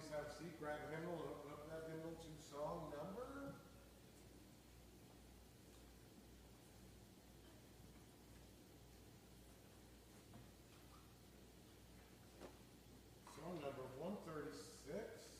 please have a seat, grab a hymnal, and open up that hymnal to song number. Song number 136.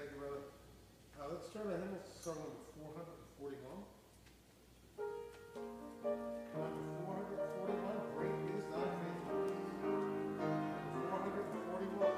thank you, brother. Let's try the hymn song number 441. Number 441, Great is Thy Faithfulness. Number 441.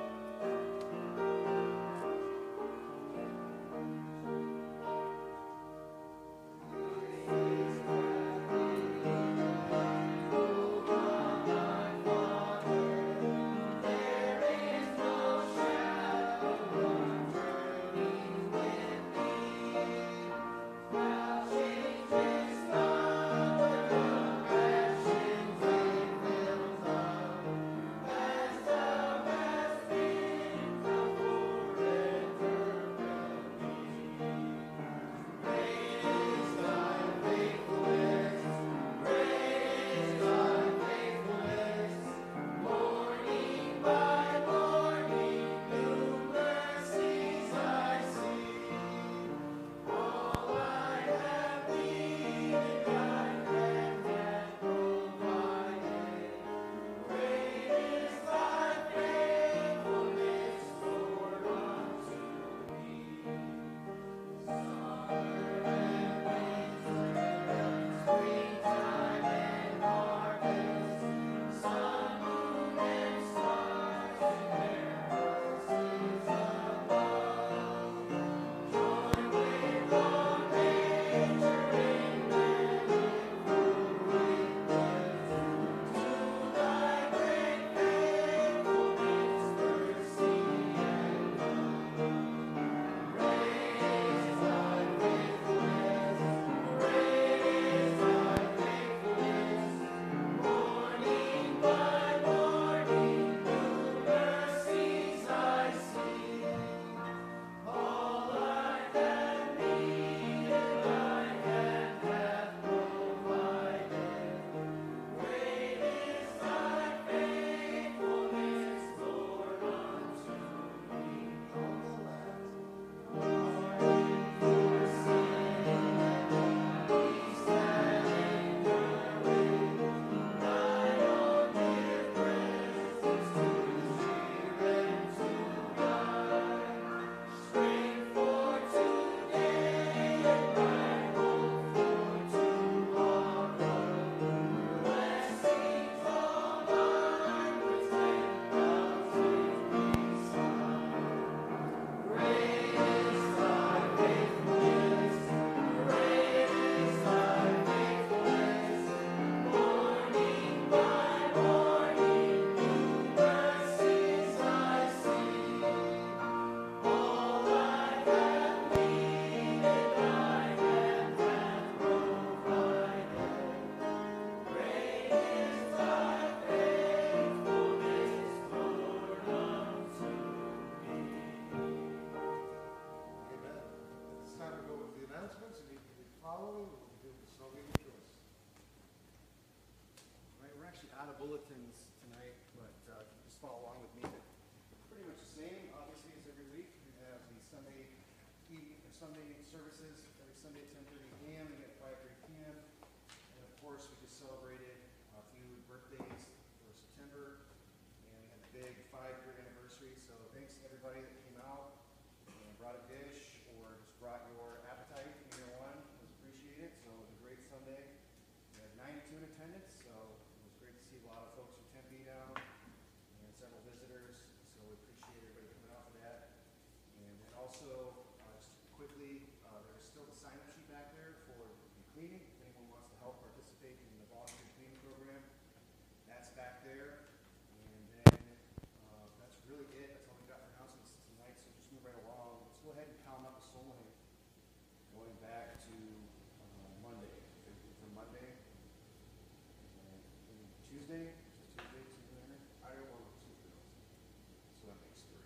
Bulletins tonight, but just follow along with me. Pretty much the same, obviously, as every week. We have the Sunday services every Sunday at 10:30 a.m. and at 5:30 p.m. And of course, we just celebrated a few birthdays for September, and we had a big 5-year anniversary. So thanks to everybody that came out and brought a dish or just brought your appetite. Either one was appreciated. So it was a great Sunday. We had 92 in attendance, so see a lot of folks from Tempe down and several visitors, so we appreciate everybody coming out for that. And then also, just quickly, there's still the sign-up sheet back there for the cleaning. If anyone wants to help participate in the volunteer cleaning program, that's back there. And then that's really it. That's all we got for announcements tonight, so just move right along. Let's go ahead and count up the Solheim going back to Monday. From Monday. Tuesday? Is it Tuesday? I don't want 2 bills. So that makes 3.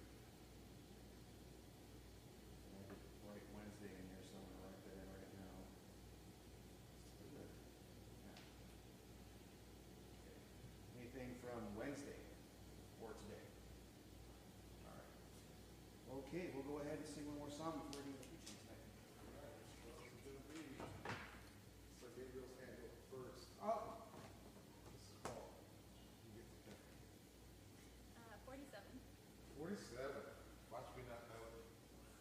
And I could write Wednesday in here somewhere, write that in right now. Is it? Yeah. Okay. Anything from Wednesday or today? All right. Okay, we'll go ahead and sing one more song before we do the preaching tonight. All right, so Gabriel's hand go first. Oh. 47. 47. Watch me not know it.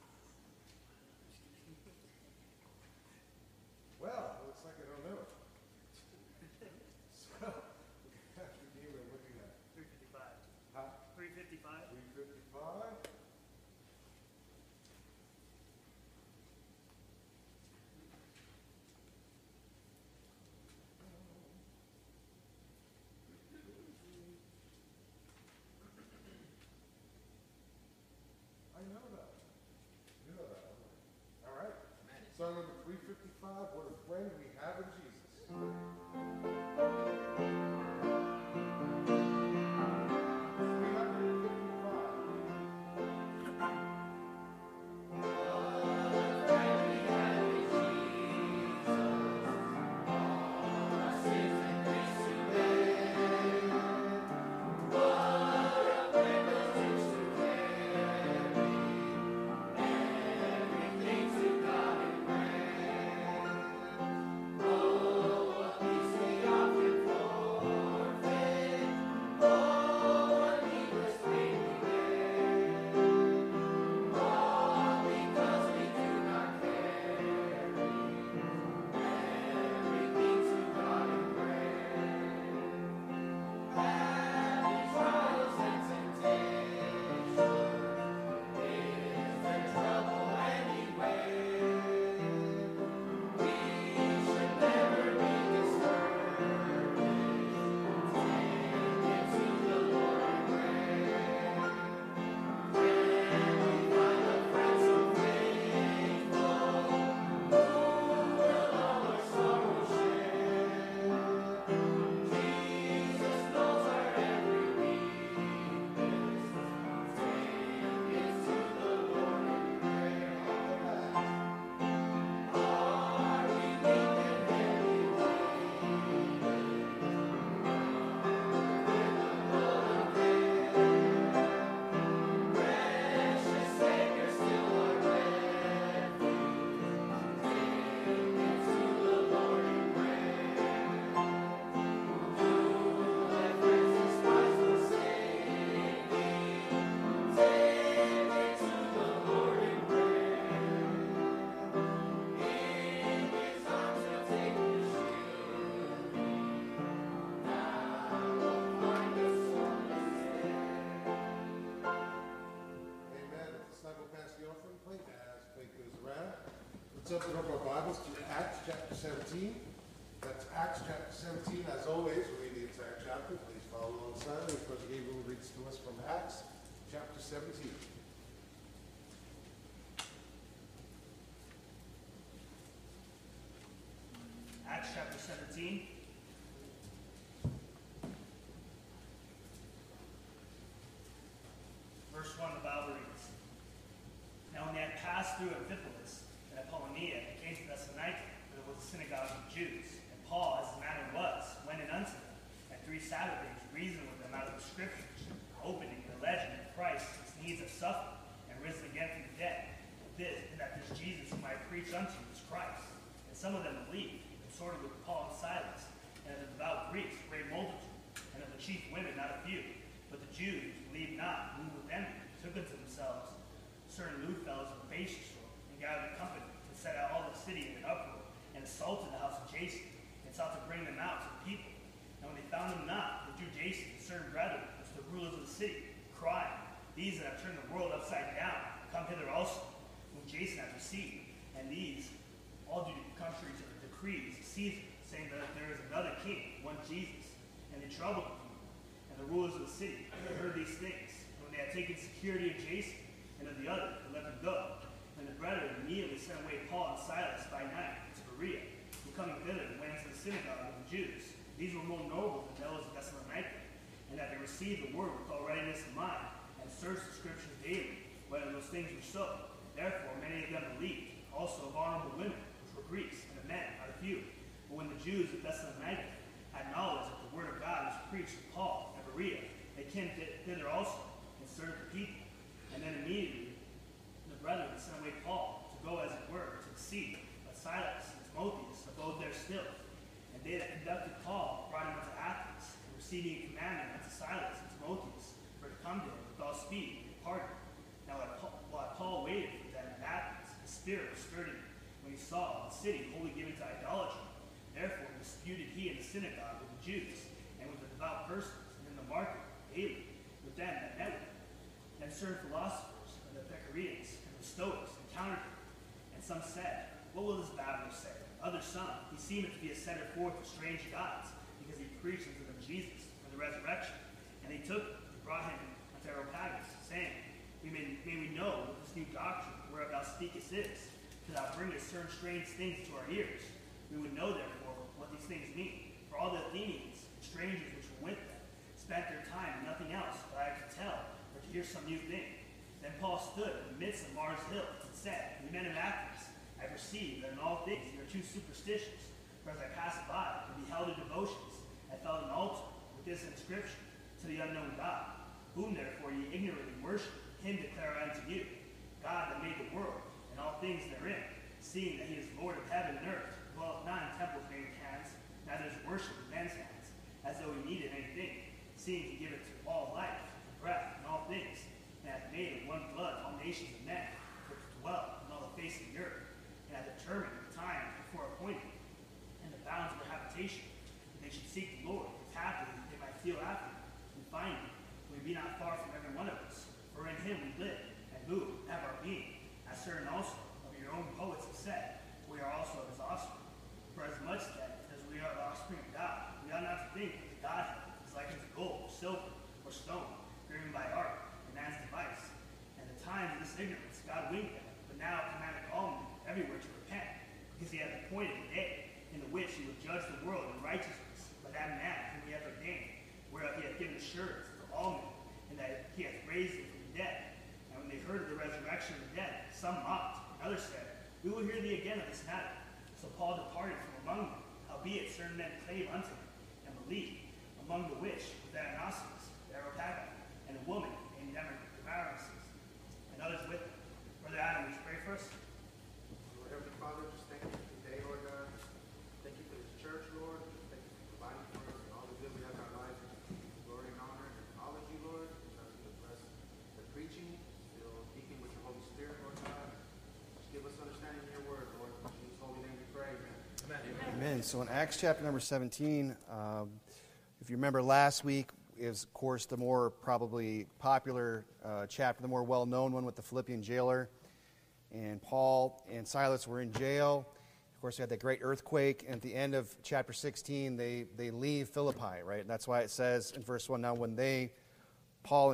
Song number 355, What a Friend We Have in Jesus. 355. Let's open up our Bibles to Acts chapter 17. That's Acts chapter 17. As always, we read the entire chapter. Please follow alongside me. Brother Gabriel reads to us from Acts chapter 17. Acts chapter 17. Verse 1, the Bible reads, Now when they had passed through Amphipolis and Apollonia and came to Thessalonica, where there was a synagogue of Jews, and Paul, as his manner was, went in unto them, and 3 Saturdays reasoned with them out of the Scriptures, opening and alleging that Christ must needs have suffered, and risen again from the dead, and that this Jesus whom I preach unto you is Christ. And some of them believed, and sorted with Paul and Silas, and of the devout Greeks a great multitude, and of the chief women not a few. But the Jews believed not, moved with envy, took unto themselves certain lewd fellows of the basis sort, and gathered a company, and set out all the city in an uproar, and assaulted the house of Jason, and sought to bring them out to the people. And when they found them not, they drew Jason and certain brethren, which were the rulers of the city, crying, These that have turned the world upside down, come hither also, whom Jason hath received. And these all do contrary to the decrees of Caesar, saying that there is another king, one Jesus. And they troubled the people, and the rulers of the city heard these things. And when they had taken security of Jason and of the other, they let them go. And the brethren immediately sent away Paul and Silas by night to Berea, who coming thither went into the synagogue of the Jews. These were more noble than those of Thessalonica, and that they received the word with all readiness of mind, and searched the Scriptures daily, whether those things were so. Therefore many of them believed, also of honorable women, which were Greeks, and of men not a few. But when the Jews of Thessalonica had knowledge that the word of God was preached to Paul at Berea, they came thither also, and served the people. And then immediately the brethren sent away Paul to go, as it were, to the sea. But Silas and Timotheus abode there still. And they that conducted Paul brought him unto Athens, and receiving a commandment unto Silas and Timotheus for to come to him with all speed, and departed. Now while Paul waited for them in Athens, his spirit was stirred in him, when he saw the city wholly given to idolatry. Therefore disputed he in the synagogue with the Jews, and with the devout persons, and in the market daily, with them that met with him. Then certain philosophers, and the Epicureans, and the Stoics, encountered him. And some said, What will this babbler say? Others some, He seemeth to be a setter forth of strange gods, because he preached unto them Jesus and the resurrection. And they took him, and brought him unto Areopagus, saying, May we know what this new doctrine whereof thou speakest is. to thou bringest certain strange things to our ears. We would know, therefore, what these things mean. For all the Athenians and strangers which were with them spent their time in nothing else but either to tell or to hear some new thing. Then Paul stood in the midst of Mars Hill and said, "Ye men of Athens, I perceive that in all things ye are too superstitious. For as I passed by and beheld the devotions, I felt an altar with this inscription, to the unknown God, whom therefore ye ignorantly worship, him declare I unto you, God that made the world and all things therein, seeing that he is Lord of heaven and earth, dwelleth not in temples made with hands, neither is worship with men's hands, as though he needed anything, seeing he giveth to all life, and breath, and all things, and hath made of one blood all nations of men, for to dwell on all the face of the earth, and hath determined the time before appointed, and the bounds of their habitation, that they should seek the Lord, if haply they might feel after him, and find him, for he be not far from every one of us. For in him we live, and move, and have our being, as certain also of your own poets have said, we are also of his offspring. For as much then as we are the offspring of God, we ought not to think that the Godhead is like unto gold, or silver, or stone, driven by art, and man's device. And the times of this ignorance God winked at, but now commandeth all men everywhere to repent, because he hath appointed a day in the which he will judge the world in righteousness by that man whom he hath ordained, whereof he hath given assurance to all men, and that he hath raised him from the dead. And when they heard of the resurrection of the dead, some mocked, and others said, We will hear thee again of this matter. So Paul departed from among them, howbeit certain men clave unto him, and believed, among the which was Dionysius, the Areopagite, and a woman named Damaris, and others with them. Brother Adam, would you pray for us? Lord Heavenly Father, just thank you for today, Lord God. Thank you for this church, Lord. Thank you for providing for us and all the good we have in our lives. Glory and honor and acknowledge you, Lord. Just to bless the preaching, still speaking with your Holy Spirit, Lord God. Just give us understanding in your word, Lord. In Jesus' holy name we pray, amen. Amen. So in Acts chapter number 17, if you remember last week, is of course the more probably popular chapter, the more well-known one with the Philippian jailer. And Paul and Silas were in jail. Of course, we had that great earthquake. And at the end of chapter 16, they leave Philippi, right? And that's why it says in verse 1, now when Paul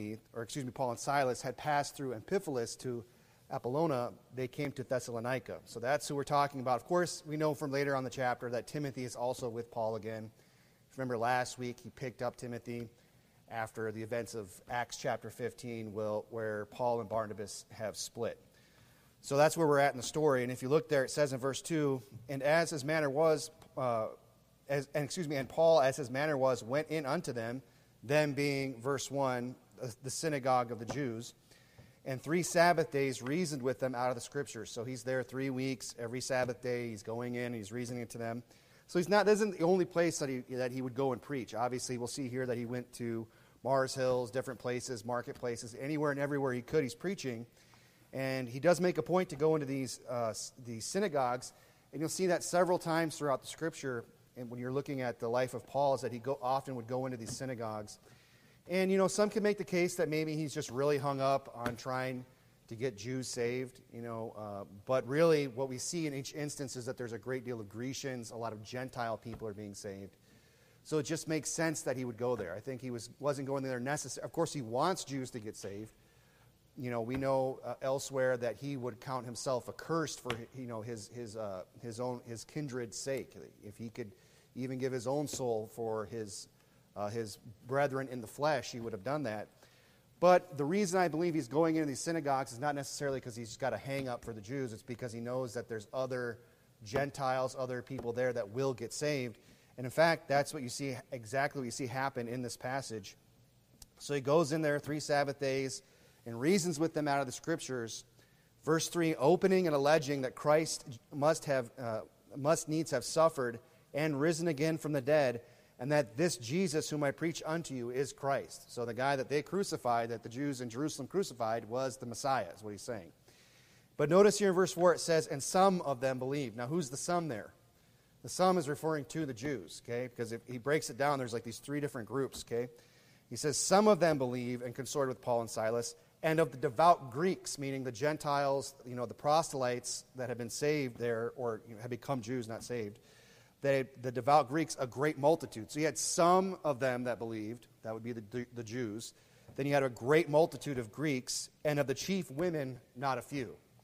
and Silas had passed through Amphipolis to Apollonia, they came to Thessalonica. So that's who we're talking about. Of course, we know from later on the chapter that Timothy is also with Paul again. If you remember last week, he picked up Timothy after the events of Acts chapter 15, where Paul and Barnabas have split. So that's where we're at in the story. And if you look there, it says in verse 2, and Paul, as his manner was, went in unto them being, verse 1, the synagogue of the Jews, and 3 Sabbath days reasoned with them out of the Scriptures. So he's there 3 weeks. Every Sabbath day he's going in and he's reasoning to them. So this isn't the only place that he would go and preach. Obviously, we'll see here that he went to Mars Hills, different places, marketplaces, anywhere and everywhere he could, he's preaching. And he does make a point to go into these synagogues. And you'll see that several times throughout the Scripture. And when you're looking at the life of Paul, is that he often would go into these synagogues. And, some can make the case that maybe he's just really hung up on trying to get Jews saved, but really what we see in each instance is that there's a great deal of Grecians, a lot of Gentile people are being saved. So it just makes sense that he would go there. I think he wasn't going there necessarily. Of course, he wants Jews to get saved. We know elsewhere that he would count himself accursed for his kindred's sake. If he could even give his own soul for his brethren in the flesh, he would have done that. But the reason I believe he's going into these synagogues is not necessarily because he's got a hang-up for the Jews. It's because he knows that there's other Gentiles, other people there that will get saved. And in fact, that's exactly what you see happen in this passage. So he goes in there 3 Sabbath days and reasons with them out of the Scriptures. Verse 3, opening and alleging that Christ must needs have suffered and risen again from the dead, and that this Jesus whom I preach unto you is Christ. So the guy that they crucified, that the Jews in Jerusalem crucified, was the Messiah, is what he's saying. But notice here in verse 4 it says, and some of them believed. Now who's the some there? The some is referring to the Jews, okay? Because if he breaks it down, there's like these 3 different groups, okay? He says, some of them believe and consorted with Paul and Silas, and of the devout Greeks, meaning the Gentiles, the proselytes that have been saved there, or have become Jews, not saved, the devout Greeks, a great multitude. So you had some of them that believed, that would be the Jews. Then you had a great multitude of Greeks, and of the chief women, not a few.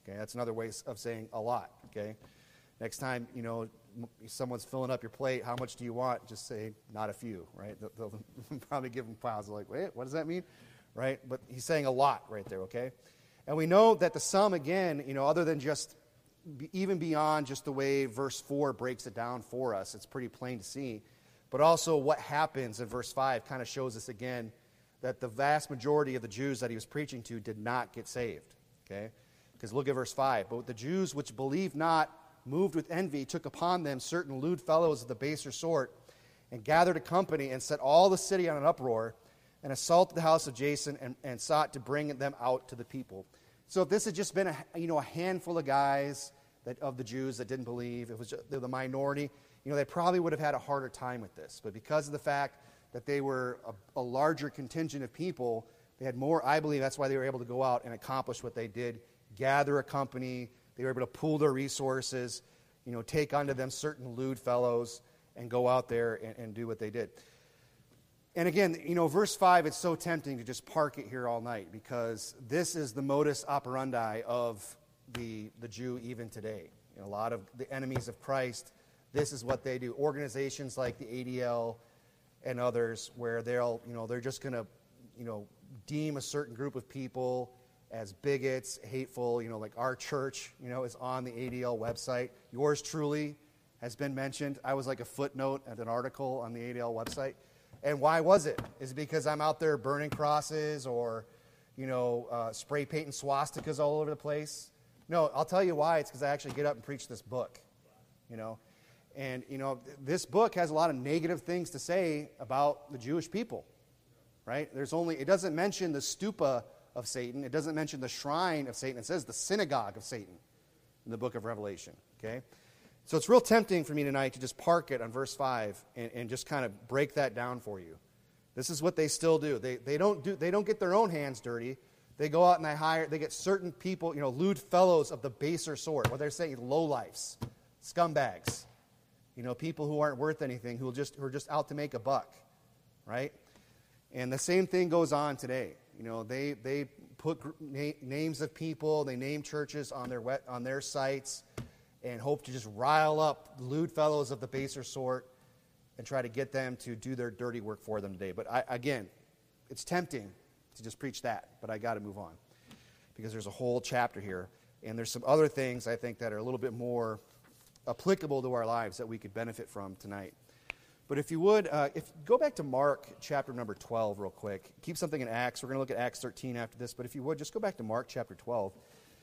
Okay, that's another way of saying a lot. Okay, next time, someone's filling up your plate, how much do you want? Just say, not a few, right? They'll probably give them piles. They're like, wait, what does that mean? Right? But he's saying a lot right there, okay? And we know that the sum, again, other than just, even beyond just the way verse 4 breaks it down for us, it's pretty plain to see. But also what happens in verse 5 kind of shows us again that the vast majority of the Jews that he was preaching to did not get saved, okay? Because look at verse 5. But the Jews which believed not, moved with envy, took upon them certain lewd fellows of the baser sort, and gathered a company, and set all the city on an uproar, and assaulted the house of Jason, and sought to bring them out to the people. So if this had just been a handful of guys of the Jews that didn't believe, it was just the minority, they probably would have had a harder time with this. But because of the fact that they were a larger contingent of people, they had more, I believe that's why they were able to go out and accomplish what they did, gather a company. They were able to pool their resources, take unto them certain lewd fellows, and go out there and do what they did. And again, verse 5, it's so tempting to just park it here all night, because this is the modus operandi of the Jew even today. A lot of the enemies of Christ, this is what they do. Organizations like the ADL and others, where they're just going to, deem a certain group of people as bigots, hateful, like our church, is on the ADL website. Yours truly has been mentioned. I was like a footnote at an article on the ADL website. And why was it? Is it because I'm out there burning crosses or, spray painting swastikas all over the place? No, I'll tell you why. It's because I actually get up and preach this book, And, this book has a lot of negative things to say about the Jewish people, right? It doesn't mention the stupa of Satan. It doesn't mention the shrine of Satan. It says the synagogue of Satan in the book of Revelation, okay? So it's real tempting for me tonight to just park it on verse 5 and just kind of break that down for you. This is what they still do. They don't get their own hands dirty. They go out and they get certain people, lewd fellows of the baser sort, what they're saying, lowlifes, scumbags, people who aren't worth anything, who are just out to make a buck, right? And the same thing goes on today. They put names of people, they name churches on their sites, and hope to just rile up lewd fellows of the baser sort and try to get them to do their dirty work for them today. But again, it's tempting to just preach that, but I got to move on because there's a whole chapter here, and there's some other things I think that are a little bit more applicable to our lives that we could benefit from tonight. But if you would, go back to Mark chapter number 12 real quick. Keep something in Acts. We're going to look at Acts 13 after this, but if you would, just go back to Mark chapter 12.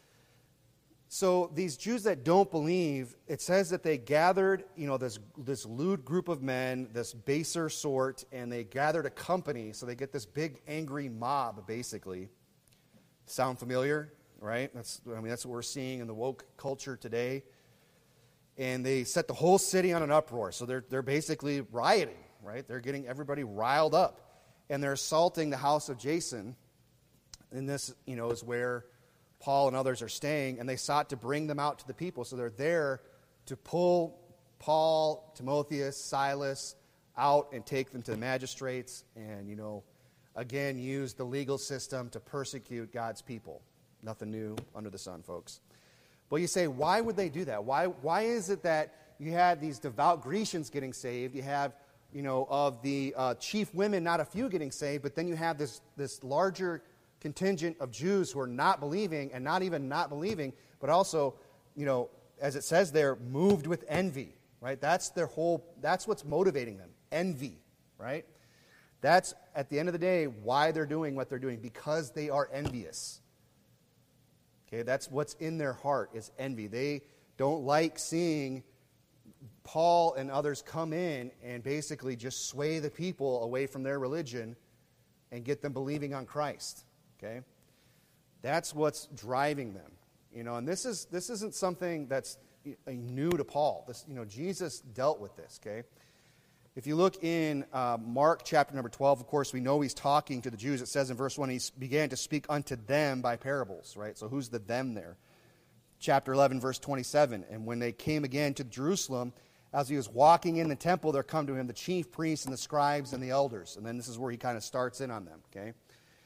So these Jews that don't believe, it says that they gathered, this lewd group of men, this baser sort, and they gathered a company, so they get this big angry mob, basically. Sound familiar, right? That's what we're seeing in the woke culture today. And they set the whole city on an uproar, so they're basically rioting, right? They're getting everybody riled up, and they're assaulting the house of Jason, and this, is where Paul and others are staying, and they sought to bring them out to the people. So they're there to pull Paul, Timotheus, Silas out and take them to the magistrates and, again, use the legal system to persecute God's people. Nothing new under the sun, folks. But you say, why would they do that? Why is it that you had these devout Grecians getting saved? You have, of the chief women, not a few getting saved, but then you have this larger contingent of Jews who are not believing, and not even not believing, but also, as it says there, moved with envy, right? That's what's motivating them, envy, right? That's, at the end of the day, why they're doing what they're doing, because they are envious. Okay, that's what's in their heart, is envy. They don't like seeing Paul and others come in and basically just sway the people away from their religion and get them believing on Christ. Okay, that's what's driving them, and this isn't something that's new to Paul. Jesus dealt with this. Okay, if you look in Mark chapter number 12, of course, we know he's talking to the Jews. It says in verse 1, he began to speak unto them by parables. Right, so who's the them there? Chapter 11, verse 27, and when they came again to Jerusalem, as he was walking in the temple, there come to him the chief priests and the scribes and the elders, and then this is where he kind of starts in on them. Okay.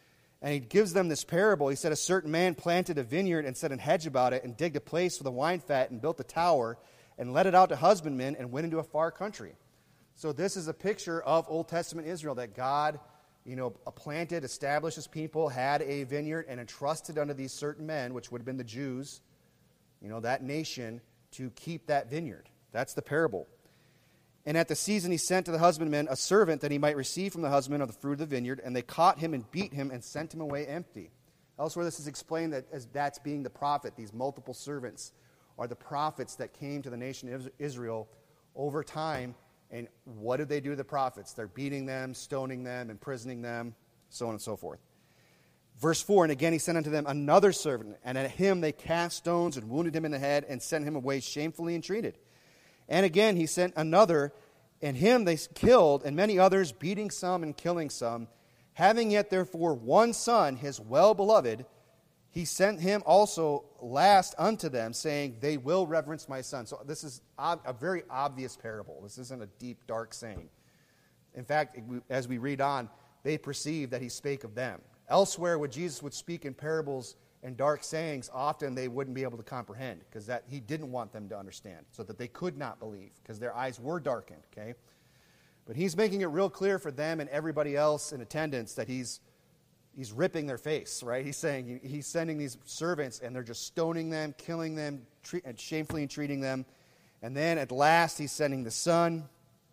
And he gives them this parable. He said, a certain man planted a vineyard and set a hedge about it and digged a place for the wine fat and built a tower and let it out to husbandmen and went into a far country. So this is a picture of Old Testament Israel, that God, planted, established his people, had a vineyard, and entrusted unto these certain men, which would have been the Jews, that nation, to keep that vineyard. That's the parable. And at the season he sent to the husbandmen a servant that he might receive from the husband of the fruit of the vineyard, and they caught him and beat him and sent him away empty. Elsewhere this is explained that as that's being the prophet. These multiple servants are the prophets that came to the nation of Israel over time. And what did they do to the prophets? They're beating them, stoning them, imprisoning them, so on and so forth. Verse 4, and again he sent unto them another servant, and at him they cast stones and wounded him in the head and sent him away shamefully entreated. And again he sent another, and him they killed, and many others, beating some and killing some. Having yet therefore one son, his well-beloved, he sent him also last unto them, saying, they will reverence my son. So this is a very obvious parable. This isn't a deep, dark saying. In fact, as we read on, they perceive that he spake of them. Elsewhere, when Jesus would speak in parables and dark sayings, often they wouldn't be able to comprehend, because that he didn't want them to understand, so that they could not believe, because their eyes were darkened, okay? But he's making it real clear for them and everybody else in attendance that he's ripping their face, right? He's saying he's sending these servants, and they're just stoning them, killing them, and shamefully entreating them. And then at last he's sending the son.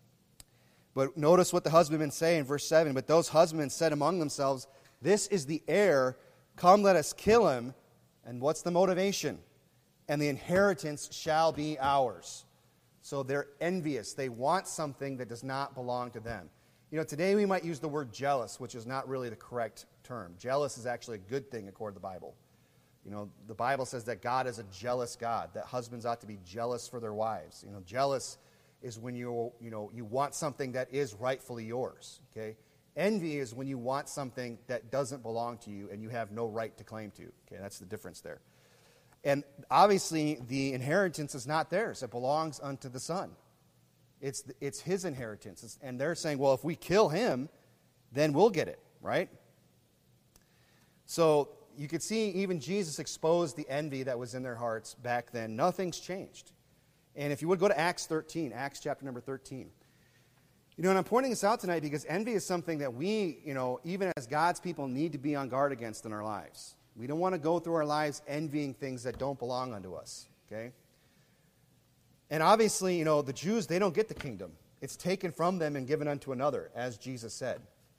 But notice what the husbandmen say in verse 7. But those husbandmen said among themselves, this is the heir. Come, let us kill him. And what's the motivation? And the inheritance shall be ours. So they're envious. They want something that does not belong to them. Today we might use the word jealous, which is not really the correct term. Jealous is actually a good thing according to the Bible. The Bible says that God is a jealous God, that husbands ought to be jealous for their wives. Jealous is when you want something that is rightfully yours, okay? Envy is when you want something that doesn't belong to you and you have no right to claim to. Okay, that's the difference there. And obviously, the inheritance is not theirs. It belongs unto the son. It's his inheritance. And they're saying, well, if we kill him, then we'll get it, right? So you could see even Jesus exposed the envy that was in their hearts back then. Nothing's changed. And if you would go to Acts 13, Acts chapter number 13. And I'm pointing this out tonight because envy is something that we, even as God's people, need to be on guard against in our lives. We don't want to go through our lives envying things that don't belong unto us, okay? And obviously, the Jews, they don't get the kingdom. It's taken from them and given unto another, as Jesus said.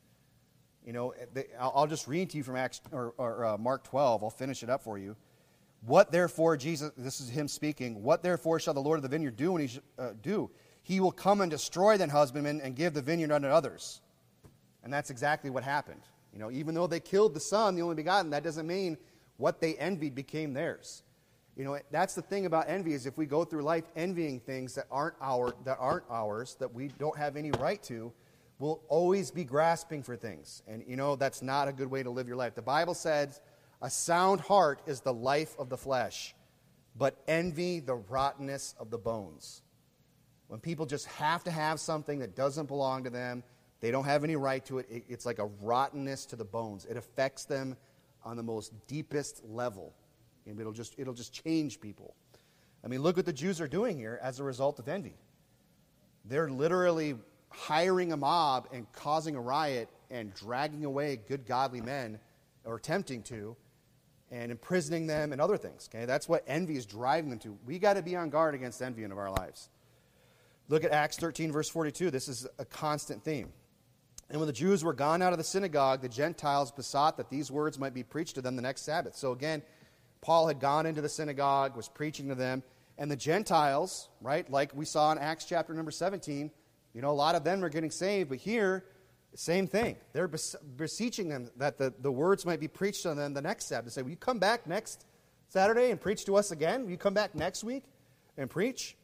I'll just read to you from Acts or Mark 12. I'll finish it up for you. What therefore, Jesus, this is him speaking, what therefore shall the Lord of the vineyard do when he do? He will come and destroy the husbandmen and give the vineyard unto others. And that's exactly what happened. Even though they killed the son, the only begotten, that doesn't mean what they envied became theirs. That's the thing about envy, is if we go through life envying things that aren't ours, that we don't have any right to, we'll always be grasping for things. And that's not a good way to live your life. The Bible says, a sound heart is the life of the flesh, but envy the rottenness of the bones. When people just have to have something that doesn't belong to them, they don't have any right to it, it's like a rottenness to the bones. It affects them on the most deepest level. And it'll just change people. Look what the Jews are doing here as a result of envy. They're literally hiring a mob and causing a riot and dragging away good godly men, or attempting to, and imprisoning them and other things. Okay, that's what envy is driving them to. We got to be on guard against envy in our lives. Look at Acts 13, verse 42. This is a constant theme. And when the Jews were gone out of the synagogue, the Gentiles besought that these words might be preached to them the next Sabbath. So again, Paul had gone into the synagogue, was preaching to them, and the Gentiles, right, like we saw in Acts chapter number 17, a lot of them are getting saved, but here, same thing. They're beseeching them that the words might be preached to them the next Sabbath. They say, will you come back next Saturday and preach to us again? Will you come back next week and preach?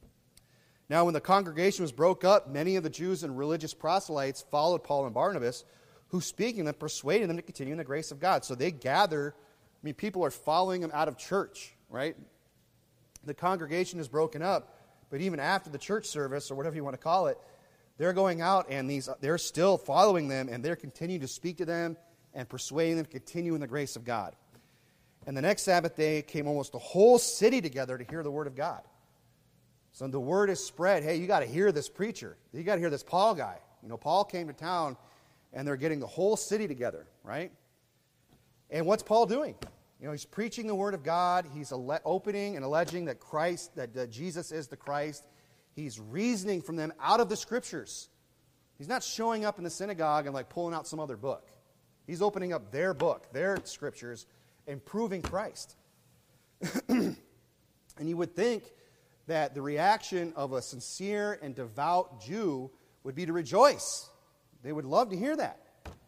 Now, when the congregation was broke up, many of the Jews and religious proselytes followed Paul and Barnabas, who speaking them persuaded them to continue in the grace of God. So they gather. People are following them out of church, right? The congregation is broken up, but even after the church service, or whatever you want to call it, they're going out and they're still following them, and they're continuing to speak to them and persuading them to continue in the grace of God. And the next Sabbath day came almost the whole city together to hear the word of God. So the word is spread, hey, you got to hear this preacher. You got to hear this Paul guy. Paul came to town, and they're getting the whole city together, right? And what's Paul doing? He's preaching the word of God. He's opening and alleging that that Jesus is the Christ. He's reasoning from them out of the Scriptures. He's not showing up in the synagogue and pulling out some other book. He's opening up their book, their Scriptures, and proving Christ. And you would think that the reaction of a sincere and devout Jew would be to rejoice. They would love to hear that.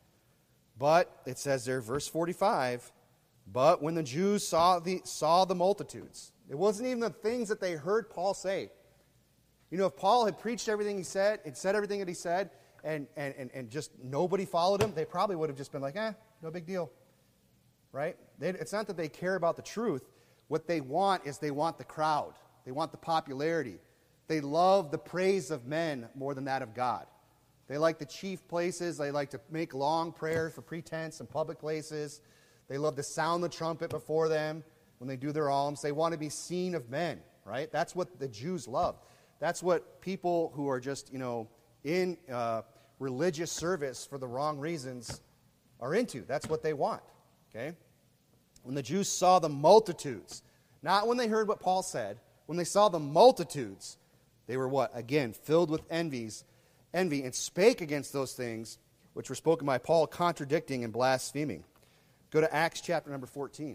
But it says there, verse 45, but when the Jews saw the multitudes, it wasn't even the things that they heard Paul say. If Paul had preached everything he said, and said everything that he said, and just nobody followed him, they probably would have just been like, no big deal. Right? It's not that they care about the truth. What they want is they want the crowd. They want the popularity. They love the praise of men more than that of God. They like the chief places. They like to make long prayers for pretense in public places. They love to sound the trumpet before them when they do their alms. They want to be seen of men, right? That's what the Jews love. That's what people who are just, in religious service for the wrong reasons are into. That's what they want, okay? When the Jews saw the multitudes, not when they heard what Paul said, when they saw the multitudes, they were what? Again, filled with envy, and spake against those things which were spoken by Paul, contradicting and blaspheming. Go to Acts chapter number 14.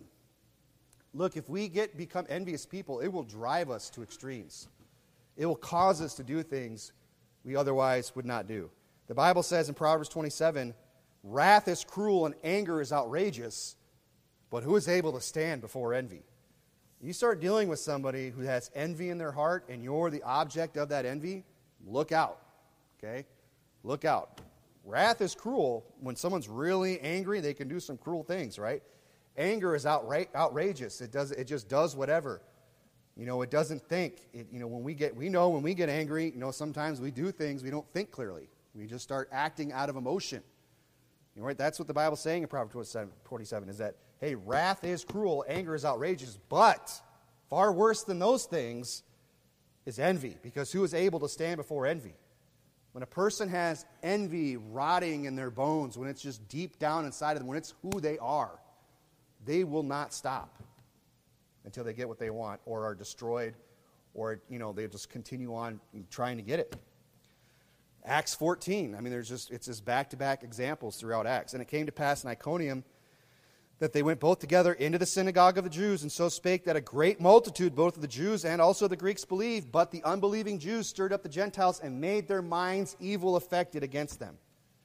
Look, if we become envious people, it will drive us to extremes. It will cause us to do things we otherwise would not do. The Bible says in Proverbs 27, wrath is cruel and anger is outrageous, but who is able to stand before envy? You start dealing with somebody who has envy in their heart and you're the object of that envy, look out, okay? Look out. Wrath is cruel. When someone's really angry, they can do some cruel things, right? Anger is outrageous. It just does whatever. It doesn't think. When we get angry, sometimes we do things we don't think clearly. We just start acting out of emotion. Right? That's what the Bible's saying in Proverbs 27 is that, hey, wrath is cruel, anger is outrageous, but far worse than those things is envy, because who is able to stand before envy? When a person has envy rotting in their bones, when it's just deep down inside of them, when it's who they are, they will not stop until they get what they want or are destroyed or, they just continue on trying to get it. Acts 14, it's just back-to-back examples throughout Acts. And it came to pass in Iconium that they went both together into the synagogue of the Jews, and so spake that a great multitude, both of the Jews and also the Greeks, believed. But the unbelieving Jews stirred up the Gentiles and made their minds evil affected against them.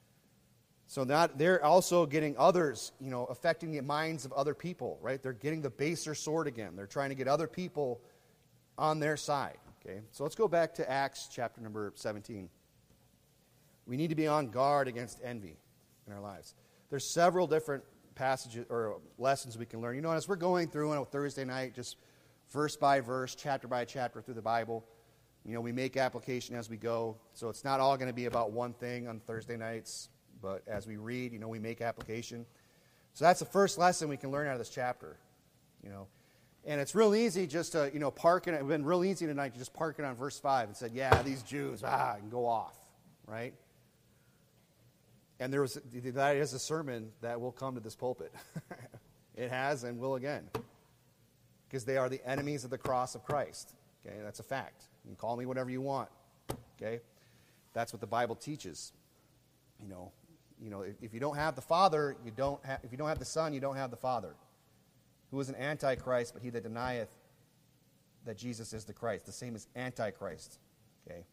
So they're also getting others, affecting the minds of other people, right? They're getting the baser sword again. They're trying to get other people on their side, okay? So let's go back to Acts chapter number 17. We need to be on guard against envy in our lives. There's several different passages or lessons we can learn. As we're going through on a Thursday night, just verse by verse, chapter by chapter through the Bible, we make application as we go. So it's not all going to be about one thing on Thursday nights, but as we read, we make application. So that's the first lesson we can learn out of this chapter, And it's real easy just to, park it. It's been real easy tonight to just park it on verse 5 and said, yeah, these Jews, and go off, right? And that is a sermon that will come to this pulpit. It has and will again. Because they are the enemies of the cross of Christ. Okay, that's a fact. You can call me whatever you want. Okay? That's what the Bible teaches. If you don't have the Father, if you don't have the Son, you don't have the Father. Who is an antichrist, but he that denieth that Jesus is the Christ. The same as antichrist. Okay?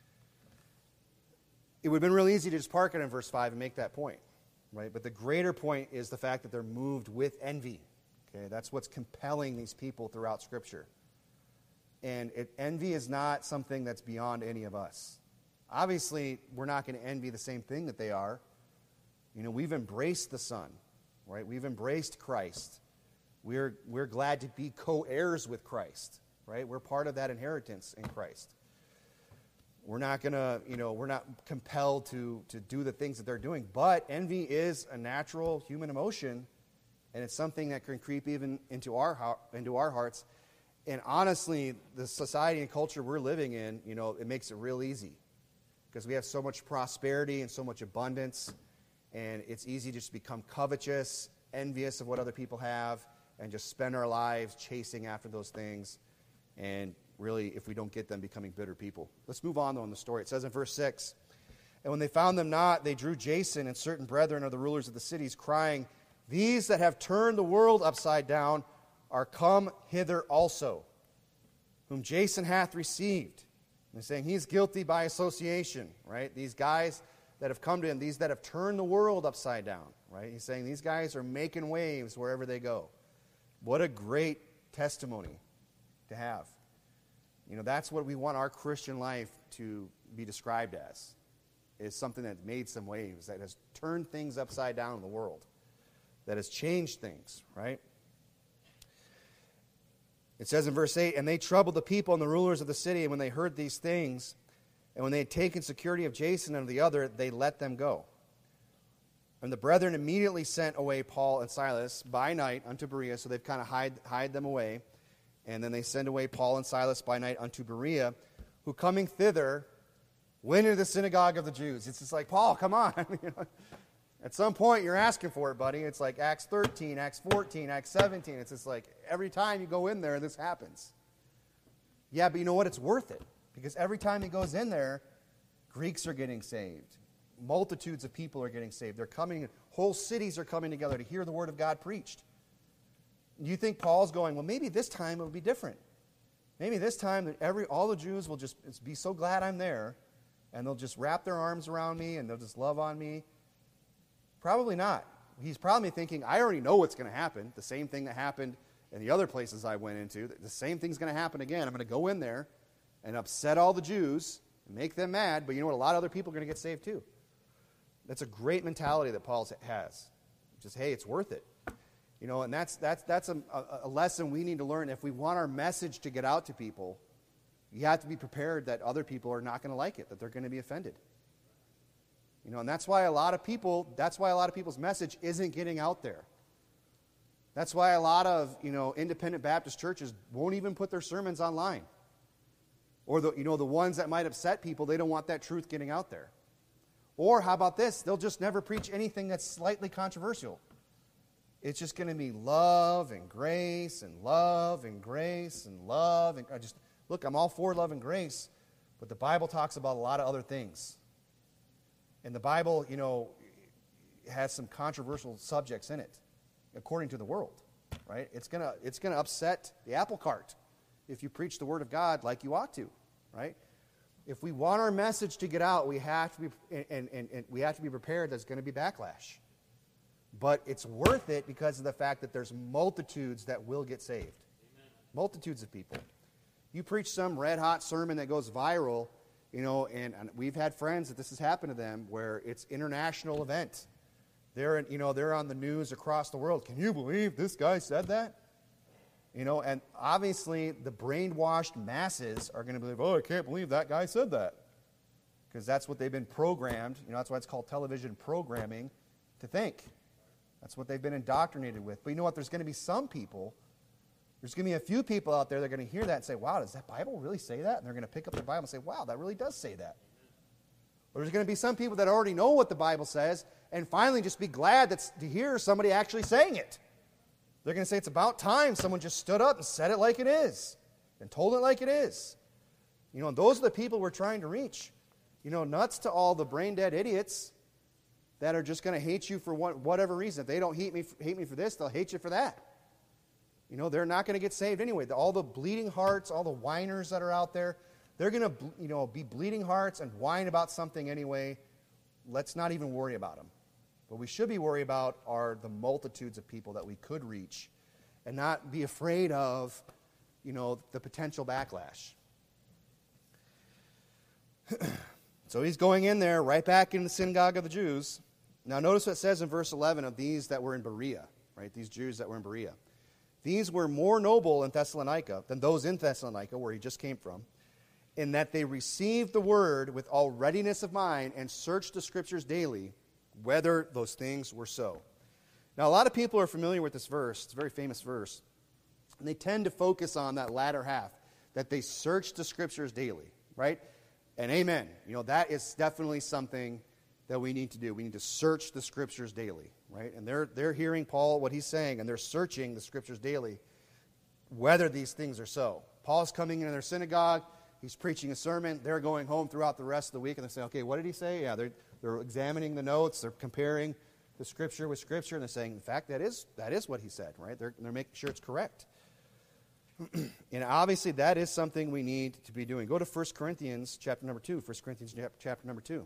It would have been really easy to just park it in verse 5 and make that point, right? But the greater point is the fact that they're moved with envy. Okay, that's what's compelling these people throughout Scripture. And envy is not something that's beyond any of us. Obviously, we're not going to envy the same thing that they are. We've embraced the Son, right? We've embraced Christ. We're glad to be co-heirs with Christ, right? We're part of that inheritance in Christ. We're not going to, we're not compelled to do the things that they're doing. But envy is a natural human emotion, and it's something that can creep even into our hearts. And honestly, the society and culture we're living in, it makes it real easy. Because we have so much prosperity and so much abundance, and it's easy to just become covetous, envious of what other people have, and just spend our lives chasing after those things, and really, if we don't get them, becoming bitter people. Let's move on, though, in the story. It says in verse 6, "And when they found them not, they drew Jason and certain brethren of the rulers of the cities, crying, 'These that have turned the world upside down are come hither also, whom Jason hath received.'" And they're saying he's guilty by association, right? These guys that have come to him, these that have turned the world upside down, right? He's saying these guys are making waves wherever they go. What a great testimony to have. That's what we want our Christian life to be described as, is something that made some waves, that has turned things upside down in the world, that has changed things, right? It says in verse 8, "And they troubled the people and the rulers of the city, and when they heard these things, and when they had taken security of Jason and of the other, they let them go. And the brethren immediately sent away Paul and Silas by night unto Berea," so they've kind of hide them away. "And then they send away Paul and Silas by night unto Berea, who coming thither went into the synagogue of the Jews." It's just like, Paul, come on. At some point, you're asking for it, buddy. It's like Acts 13, Acts 14, Acts 17. It's just like every time you go in there, this happens. Yeah, but you know what? It's worth it. Because every time he goes in there, Greeks are getting saved. Multitudes of people are getting saved. They're coming, whole cities are coming together to hear the word of God preached. You think Paul's going, well, maybe this time it will be different. Maybe this time that all the Jews will just be so glad I'm there, and they'll just wrap their arms around me, and they'll just love on me. Probably not. He's probably thinking, I already know what's going to happen. The same thing that happened in the other places I went into. The same thing's going to happen again. I'm going to go in there and upset all the Jews and make them mad, but you know what? A lot of other people are going to get saved too. That's a great mentality that Paul has. Just, hey, it's worth it. And that's a lesson we need to learn. If we want our message to get out to people, you have to be prepared that other people are not going to like it, that they're going to be offended. And that's why a lot of people's message isn't getting out there. That's why a lot of, independent Baptist churches won't even put their sermons online. Or the ones that might upset people, they don't want that truth getting out there. Or how about this? They'll just never preach anything that's slightly controversial. It's just going to be love and grace and love and grace and love. And look, I'm all for love and grace, but the Bible talks about a lot of other things. And the Bible, has some controversial subjects in it, according to the world, right? It's gonna upset the apple cart if you preach the Word of God like you ought to, right? If we want our message to get out, we have to be and we have to be prepared. There's going to be backlash. But it's worth it because of the fact that there's multitudes that will get saved. Amen. Multitudes of people. You preach some red-hot sermon that goes viral, and we've had friends that this has happened to them where it's international event. They're on the news across the world. Can you believe this guy said that? And obviously the brainwashed masses are going to believe, oh, I can't believe that guy said that. Because that's what they've been programmed. That's why it's called television programming, to think. That's what they've been indoctrinated with. But you know what? There's going to be some people, there's going to be a few people out there that are going to hear that and say, wow, does that Bible really say that? And they're going to pick up their Bible and say, wow, that really does say that. Or there's going to be some people that already know what the Bible says and finally just be glad to hear somebody actually saying it. They're going to say it's about time someone just stood up and said it like it is and told it like it is. And those are the people we're trying to reach. Nuts to all the brain-dead idiots that are just going to hate you for whatever reason. If they don't hate me for this, they'll hate you for that. They're not going to get saved anyway. All the bleeding hearts, all the whiners that are out there, they're going to be bleeding hearts and whine about something anyway. Let's not even worry about them. What we should be worried about are the multitudes of people that we could reach and not be afraid of, the potential backlash. So he's going in there, right back in the synagogue of the Jews. Now notice what it says in verse 11 of these that were in Berea, right? These Jews that were in Berea. These were more noble in Thessalonica than those in Thessalonica, where he just came from, in that they received the word with all readiness of mind and searched the Scriptures daily, whether those things were so. Now, a lot of people are familiar with this verse. It's a very famous verse. And they tend to focus on that latter half, that they search the Scriptures daily, right? And amen. That is definitely something that we need to do. We need to search the Scriptures daily, right? And they're hearing Paul, what he's saying, and they're searching the Scriptures daily, whether these things are so. Paul's coming into their synagogue. He's preaching a sermon. They're going home throughout the rest of the week, and they're saying, okay, what did he say? Yeah, they're examining the notes. They're comparing the Scripture with Scripture, and they're saying, in fact, that is what he said, right? They're making sure it's correct. And obviously, that is something we need to be doing. Go to 1 Corinthians chapter number 2. 1 Corinthians chapter number 2.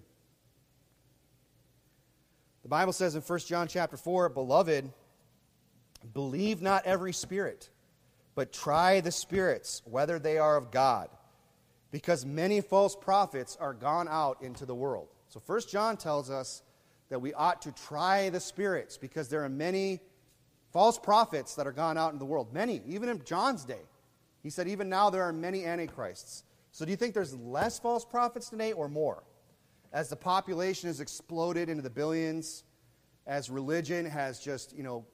The Bible says in 1 John chapter 4, Beloved, believe not every spirit, but try the spirits, whether they are of God, because many false prophets are gone out into the world. So 1 John tells us that we ought to try the spirits, because there are many false prophets that are gone out in the world. Many, even in John's day. He said even now there are many antichrists. So do you think there's less false prophets today or more? As the population has exploded into the billions, as religion has just,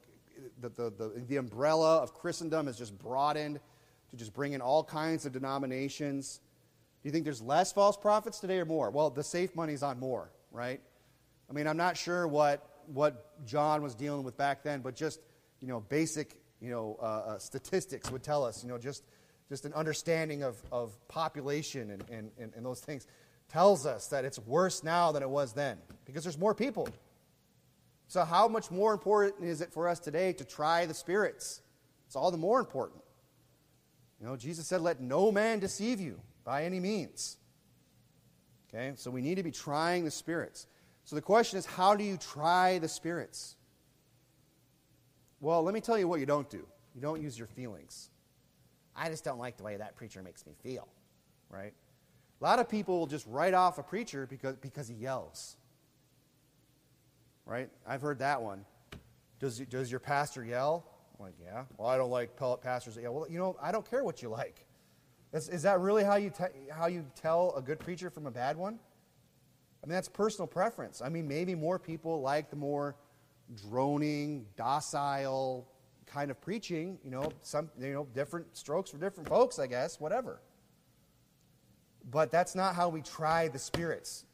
the umbrella of Christendom has just broadened to just bring in all kinds of denominations. Do you think there's less false prophets today or more? Well, the safe money's on more, right? I mean, I'm not sure what John was dealing with back then, but just, basic, statistics would tell us, just an understanding of population and those things tells us that it's worse now than it was then, because there's more people. So how much more important is it for us today to try the spirits? It's all the more important. Jesus said, let no man deceive you by any means. Okay, so we need to be trying the spirits. So the question is, how do you try the spirits? Well, let me tell you what you don't do. You don't use your feelings. I just don't like the way that preacher makes me feel, right? A lot of people will just write off a preacher because he yells, right? I've heard that one. Does your pastor yell? I'm like, yeah. Well, I don't like pastors that yell. Well, I don't care what you like. Is that really how you tell a good preacher from a bad one? I mean, that's personal preference. I mean, maybe more people like the more droning, docile kind of preaching. Different strokes for different folks, I guess. Whatever. But that's not how we try the spirits.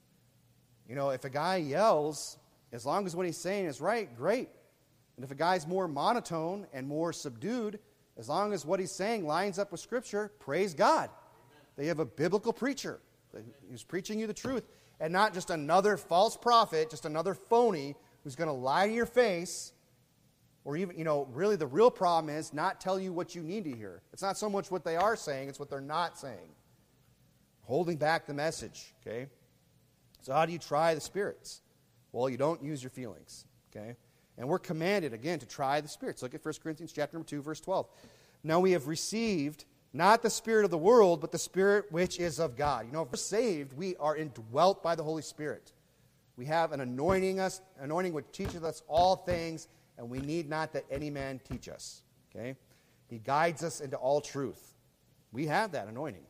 If a guy yells, as long as what he's saying is right, great. And if a guy's more monotone and more subdued, as long as what he's saying lines up with Scripture, praise God. Amen. They have a biblical preacher who's preaching you the truth, and not just another false prophet, just another phony who's going to lie to your face, or even, really the real problem is not tell you what you need to hear. It's not so much what they are saying, it's what they're not saying. Holding back the message, okay? So how do you try the spirits? Well, you don't use your feelings, okay? And we're commanded, again, to try the spirits. Look at 1 Corinthians chapter number 2, verse 12. Now we have received not the spirit of the world, but the Spirit which is of God. If we're saved, we are indwelt by the Holy Spirit. We have an anointing which teaches us all things, and we need not that any man teach us. Okay? He guides us into all truth. We have that anointing.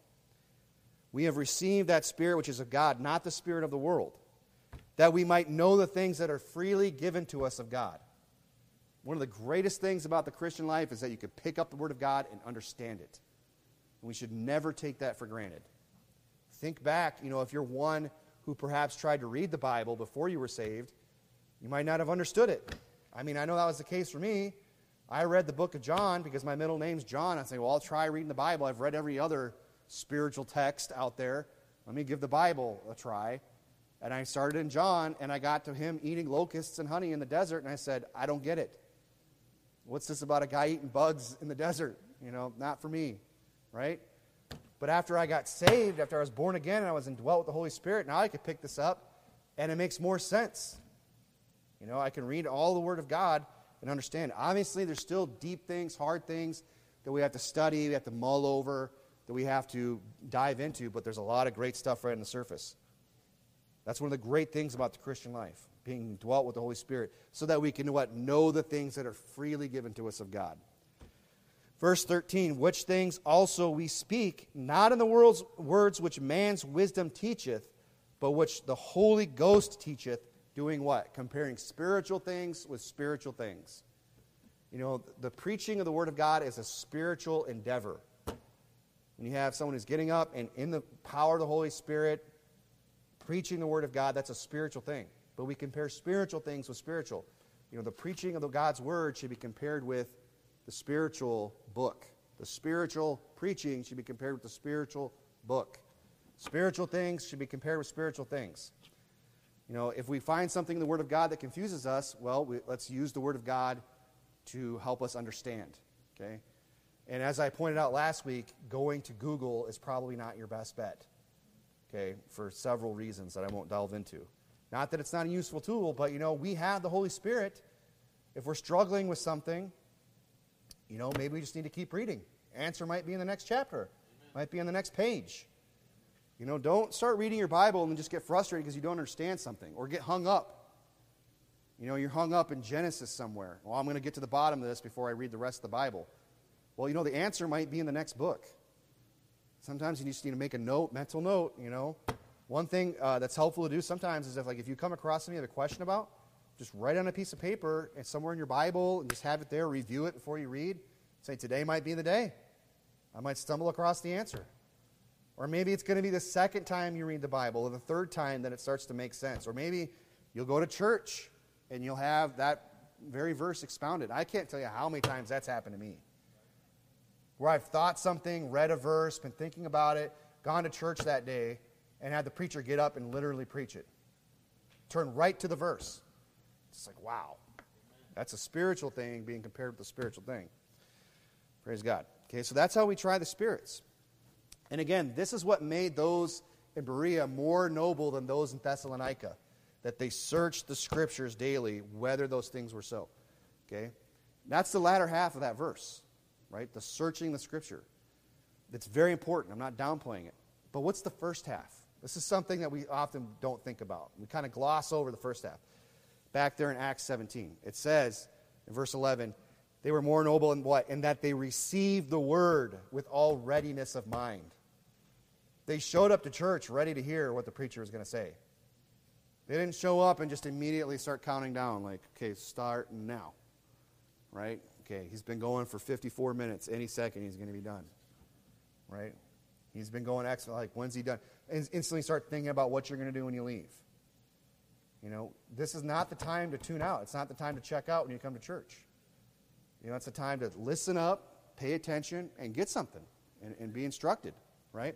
We have received that Spirit which is of God, not the spirit of the world, that we might know the things that are freely given to us of God. One of the greatest things about the Christian life is that you can pick up the Word of God and understand it. And we should never take that for granted. Think back, if you're one who perhaps tried to read the Bible before you were saved, you might not have understood it. I mean, I know that was the case for me. I read the book of John because my middle name's John. I say, well, I'll try reading the Bible. I've read every other spiritual text out there. Let me give the Bible a try. And I started in John, and I got to him eating locusts and honey in the desert, and I said, I don't get it. What's this about a guy eating bugs in the desert? Not for me, right? But after I got saved, after I was born again, and I was indwelt with the Holy Spirit, now I could pick this up, and it makes more sense. I can read all the Word of God and understand. Obviously, there's still deep things, hard things that we have to study, we have to mull over, that we have to dive into, but there's a lot of great stuff right on the surface. That's one of the great things about the Christian life, being dwelt with the Holy Spirit, so that we can know the things that are freely given to us of God. Verse 13, which things also we speak, not in the world's words which man's wisdom teacheth, but which the Holy Ghost teacheth, doing what? Comparing spiritual things with spiritual things. You know, the preaching of the Word of God is a spiritual endeavor. When you have someone who's getting up and in the power of the Holy Spirit, preaching the Word of God, that's a spiritual thing. But we compare spiritual things with spiritual. You know, the preaching of God's Word should be compared with the spiritual book. The spiritual preaching should be compared with the spiritual book. Spiritual things should be compared with spiritual things. You know, if we find something in the Word of God that confuses us, well, let's use the Word of God to help us understand. Okay? And as I pointed out last week, going to Google is probably not your best bet. Okay? For several reasons that I won't delve into. Not that it's not a useful tool, but, you know, we have the Holy Spirit. If we're struggling with something, you know, maybe we just need to keep reading. Answer might be in the next chapter. Might be on the next page. You know, don't start reading your Bible and then just get frustrated because you don't understand something. Or get hung up. You know, you're hung up in Genesis somewhere. Well, I'm going to get to the bottom of this before I read the rest of the Bible. Well, you know, the answer might be in the next book. Sometimes you just need to make a note, mental note, you know. One thing that's helpful to do sometimes is if you come across something you have a question about, just write on a piece of paper and somewhere in your Bible and just have it there, review it before you read. Say, today might be the day. I might stumble across the answer. Or maybe it's going to be the second time you read the Bible or the third time that it starts to make sense. Or maybe you'll go to church and you'll have that very verse expounded. I can't tell you how many times that's happened to me. Where I've thought something, read a verse, been thinking about it, gone to church that day, and had the preacher get up and literally preach it. Turn right to the verse. It's like, wow. That's a spiritual thing being compared with a spiritual thing. Praise God. Okay, so that's how we try the spirits. And again, this is what made those in Berea more noble than those in Thessalonica, that they searched the Scriptures daily, whether those things were so. Okay? That's the latter half of that verse, right? The searching the Scripture. It's very important. I'm not downplaying it. But what's the first half? This is something that we often don't think about. We kind of gloss over the first half. Back there in Acts 17, it says in verse 11, they were more noble in what? In that they received the word with all readiness of mind. They showed up to church ready to hear what the preacher was going to say. They didn't show up and just immediately start counting down like, okay, start now. Right? Okay, he's been going for 54 minutes. Any second he's going to be done. Right? He's been going excellent. Like, when's he done? And instantly start thinking about what you're going to do when you leave. You know, this is not the time to tune out. It's not the time to check out when you come to church. You know, it's the time to listen up, pay attention, and get something and be instructed, right?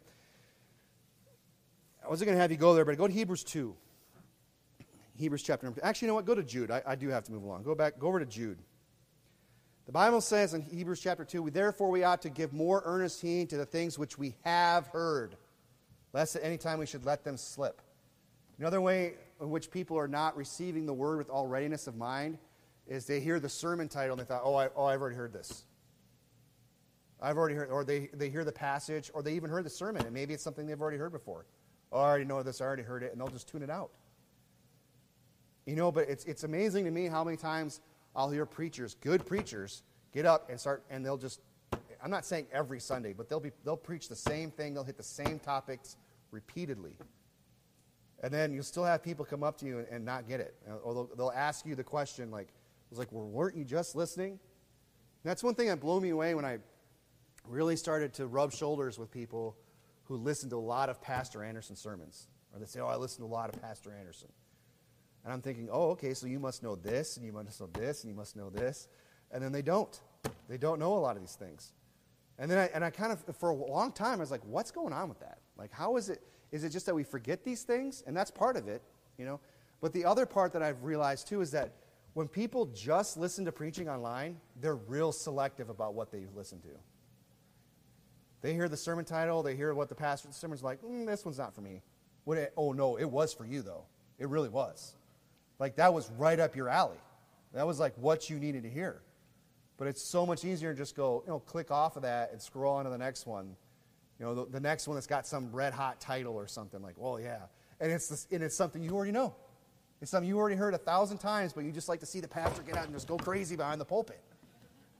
I wasn't going to have you go there, but go to Hebrews 2. Hebrews chapter number 2. Actually, you know what? Go to Jude. I do have to move along. Go over to Jude. The Bible says in Hebrews chapter 2, therefore we ought to give more earnest heed to the things which we have heard, lest at any time we should let them slip. Another way in which people are not receiving the word with all readiness of mind is they hear the sermon title and they thought, I've already heard this. I've already heard, or they hear the passage, or they even heard the sermon, and maybe it's something they've already heard before. Oh, I already know this, I already heard it, and they'll just tune it out. You know, but it's amazing to me how many times I'll hear preachers, good preachers, get up and start, and they'll just, I'm not saying every Sunday, but they'll preach the same thing, they'll hit the same topics repeatedly. And then you'll still have people come up to you and not get it. Or they'll ask you the question like, well, weren't you just listening? And that's one thing that blew me away when I really started to rub shoulders with people who listen to a lot of Pastor Anderson sermons. Or they say, I listen to a lot of Pastor Anderson. And I'm thinking, okay, so you must know this, and you must know this, and you must know this. And then they don't. They don't know a lot of these things. And then I kind of, for a long time, I was like, what's going on with that? Like, how is it? Is it just that we forget these things? And that's part of it, you know. But the other part that I've realized, too, is that when people just listen to preaching online, they're real selective about what they listen to. They hear the sermon title, they hear what the pastor's sermon's like, this one's not for me. No, it was for you, though. It really was. Like, that was right up your alley. That was like what you needed to hear. But it's so much easier to just go, click off of that and scroll on to the next one. You know, the next one that's got some red-hot title or something like, well, yeah. And it's something you already know. It's something you already heard 1,000 times, but you just like to see the pastor get out and just go crazy behind the pulpit.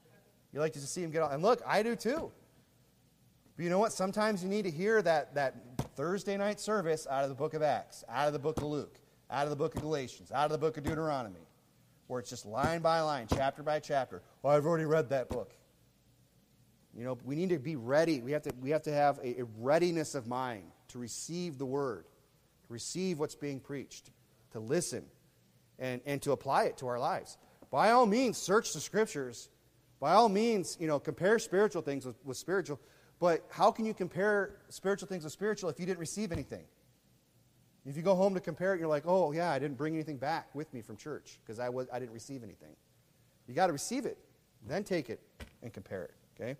You like to see them get off. And look, I do too. But you know what? Sometimes you need to hear that Thursday night service out of the book of Acts, out of the book of Luke, out of the book of Galatians, out of the book of Deuteronomy, where it's just line by line, chapter by chapter. Oh, I've already read that book. You know, we need to be ready. We have to have a readiness of mind to receive the word, to receive what's being preached, to listen, and to apply it to our lives. By all means, search the scriptures. By all means, compare spiritual things with spiritual. But how can you compare spiritual things with spiritual if you didn't receive anything? If you go home to compare it, you're like, oh, yeah, I didn't bring anything back with me from church because I didn't receive anything. You got to receive it, then take it and compare it, okay?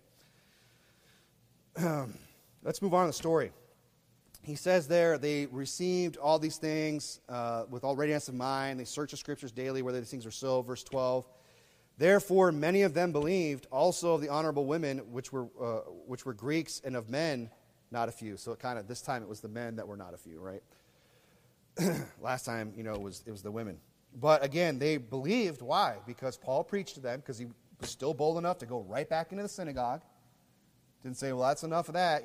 Let's move on to the story. He says there they received all these things with all readiness of mind. They searched the scriptures daily whether these things are so. Verse 12. Therefore, many of them believed, also of the honorable women, which were Greeks, and of men, not a few. So this time it was the men that were not a few, right? Last time, it was the women. But again, they believed. Why? Because Paul preached to them, because he was still bold enough to go right back into the synagogue. Didn't say, well, that's enough of that,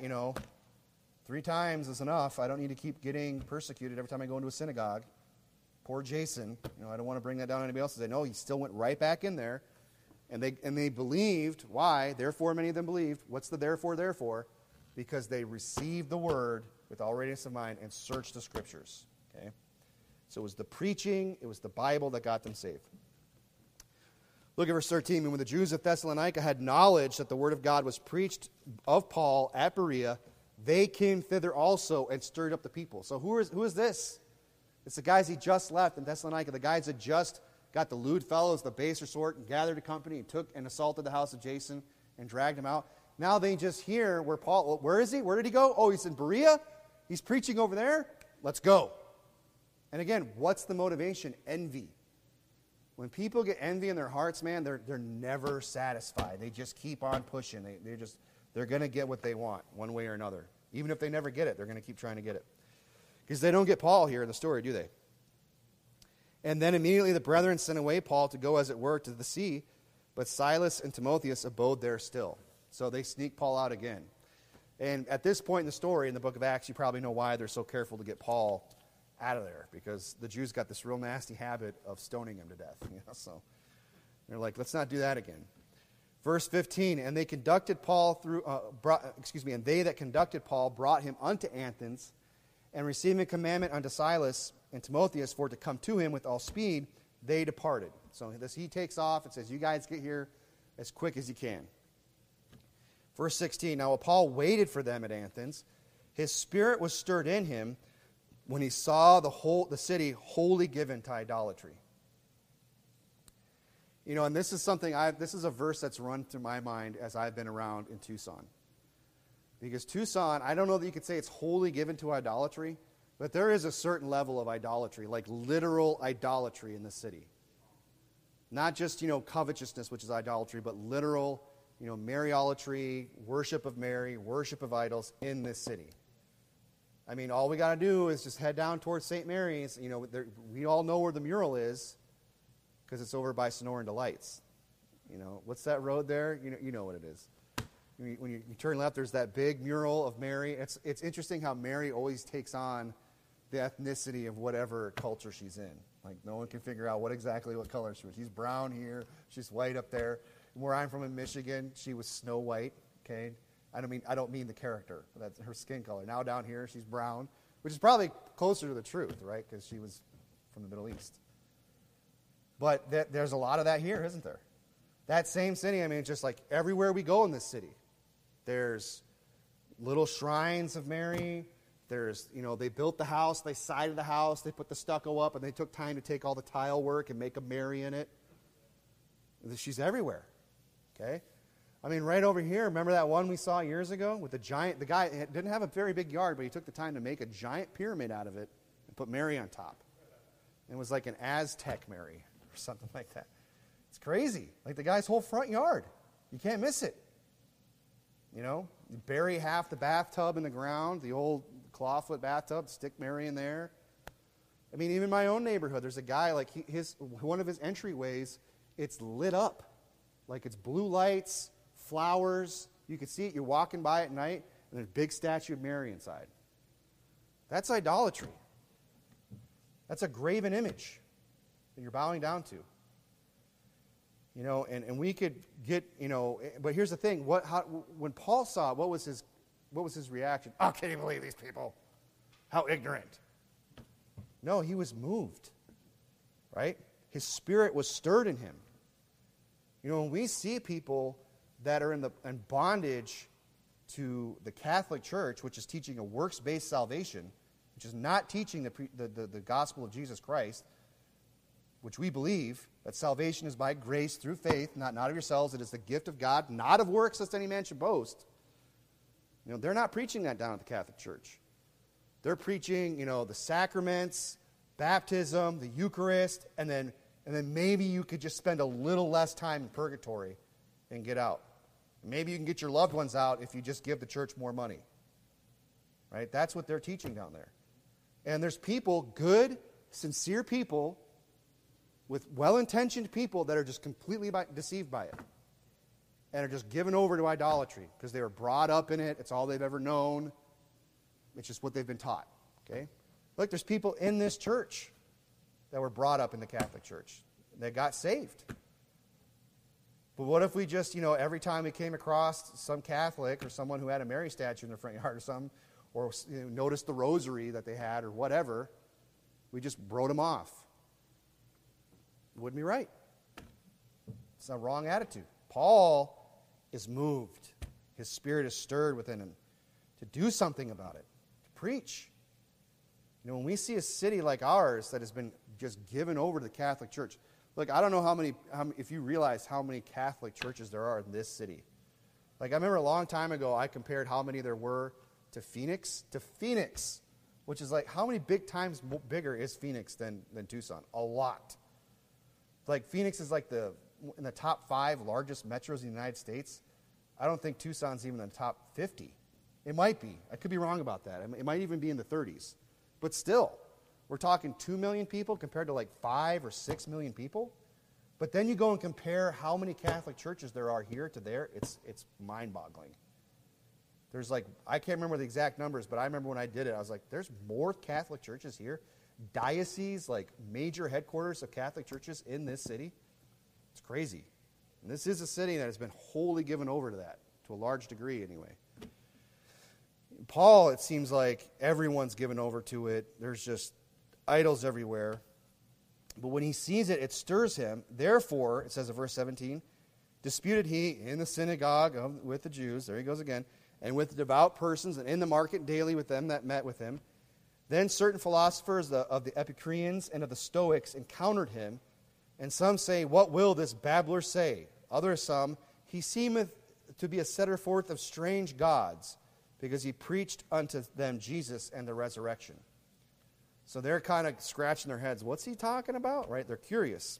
3 times is enough. I don't need to keep getting persecuted every time I go into a synagogue. Poor Jason. I don't want to bring that down on anybody else. They know he still went right back in there. And they believed. Why? Therefore, many of them believed. What's the therefore? Because they received the word with all readiness of mind and searched the scriptures. Okay? So it was the preaching, it was the Bible that got them saved. Look at verse 13. And when the Jews of Thessalonica had knowledge that the word of God was preached of Paul at Berea, they came thither also and stirred up the people. So who is this? It's the guys he just left in Thessalonica, the guys that just got the lewd fellows, the baser sort, and gathered a company and took and assaulted the house of Jason and dragged him out. Now they just hear where is he? Where did he go? Oh, he's in Berea? He's preaching over there? Let's go. And again, what's the motivation? Envy. When people get envy in their hearts, man, they're never satisfied. They just keep on pushing. They're going to get what they want one way or another. Even if they never get it, they're going to keep trying to get it. Because they don't get Paul here in the story, do they? And then immediately the brethren sent away Paul to go, as it were, to the sea, but Silas and Timotheus abode there still. So they sneak Paul out again. And at this point in the story, in the book of Acts, you probably know why they're so careful to get Paul out of there, because the Jews got this real nasty habit of stoning him to death. So they're like, let's not do that again. Verse 15, and they conducted Paul and they that conducted Paul brought him unto Athens, and receiving a commandment unto Silas and Timotheus for to come to him with all speed, they departed. So he takes off and says, you guys get here as quick as you can. Verse 16, now while Paul waited for them at Athens, his spirit was stirred in him when he saw the city wholly given to idolatry. And this is this is a verse that's run through my mind as I've been around in Tucson. Because Tucson, I don't know that you could say it's wholly given to idolatry, but there is a certain level of idolatry, like literal idolatry in the city. Not just, covetousness, which is idolatry, but literal, Mariolatry, worship of Mary, worship of idols in this city. I mean, all we got to do is just head down towards St. Mary's. We all know where the mural is because it's over by Sonoran Delights. What's that road there? You know what it is. When you turn left, there's that big mural of Mary. It's interesting how Mary always takes on the ethnicity of whatever culture she's in. Like, no one can figure out what color she was. She's brown here. She's white up there. Where I'm from in Michigan, she was Snow White. Okay, I don't mean the character. That's her skin color. Now down here, she's brown, which is probably closer to the truth, right? Because she was from the Middle East. But there's a lot of that here, isn't there? That same city, it's just like everywhere we go in this city, there's little shrines of Mary. There's, they built the house, they sided the house, they put the stucco up, and they took time to take all the tile work and make a Mary in it. She's everywhere, okay? Right over here, remember that one we saw years ago with the guy didn't have a very big yard, but he took the time to make a giant pyramid out of it and put Mary on top. It was like an Aztec Mary or something like that. It's crazy. Like the guy's whole front yard. You can't miss it. You bury half the bathtub in the ground, the old clawfoot bathtub, stick Mary in there. Even my own neighborhood, there's a guy, one of his entryways, it's lit up. Like it's blue lights, flowers. You can see it. You're walking by at night, and there's a big statue of Mary inside. That's idolatry. That's a graven image that you're bowing down to. And we could get, but here's the thing. When Paul saw it, what was his reaction? Oh, can you believe these people? How ignorant. No, he was moved, right? His spirit was stirred in him. When we see people that are in bondage to the Catholic Church, which is teaching a works-based salvation, which is not teaching the gospel of Jesus Christ, which we believe that salvation is by grace through faith, not of yourselves. It is the gift of God, not of works, lest any man should boast. They're not preaching that down at the Catholic Church. They're preaching, the sacraments, baptism, the Eucharist, and then maybe you could just spend a little less time in purgatory and get out. Maybe you can get your loved ones out if you just give the church more money. Right? That's what they're teaching down there. And there's people, good, sincere people, with well-intentioned people that are just completely deceived by it and are just given over to idolatry because they were brought up in it. It's all they've ever known. It's just what they've been taught. Okay? Look, there's people in this church that were brought up in the Catholic Church that got saved. But what if we just, every time we came across some Catholic or someone who had a Mary statue in their front yard or something, or noticed the rosary that they had or whatever, we just wrote them off? It wouldn't be right. It's a wrong attitude. Paul is moved. His spirit is stirred within him to do something about it, to preach. When we see a city like ours that has been just given over to the Catholic Church, look, I don't know if you realize how many Catholic churches there are in this city. Like, I remember a long time ago, I compared how many there were to Phoenix, which is like, how many big times bigger is Phoenix than Tucson? A lot. Like, Phoenix is like in the top 5 largest metros in the United States. I don't think Tucson's even in the top 50. It might be. I could be wrong about that. It might even be in the 30s. But still, we're talking 2 million people compared to like 5 or 6 million people. But then you go and compare how many Catholic churches there are here to there. It's mind-boggling. There's like, I can't remember the exact numbers, but I remember when I did it, I was like, there's more Catholic churches here. Dioceses, like major headquarters of Catholic churches in this city. It's crazy. And this is a city that has been wholly given over to that, to a large degree anyway. Paul, it seems like everyone's given over to it. There's just idols everywhere. But when he sees it, it stirs him. Therefore, it says in verse 17, disputed he in the synagogue with the Jews, there he goes again, and with the devout persons, and in the market daily with them that met with him. Then certain philosophers of the Epicureans and of the Stoics encountered him, and some say, what will this babbler say? Others some, he seemeth to be a setter forth of strange gods, because he preached unto them Jesus and the resurrection. So they're kind of scratching their heads. What's he talking about? Right? They're curious.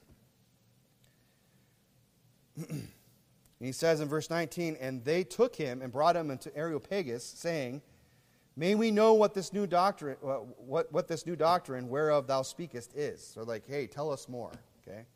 And he says in verse 19, and they took him and brought him into Areopagus, saying, may we know what this new doctrine, what this new doctrine whereof thou speakest is. So like, hey, tell us more. Okay.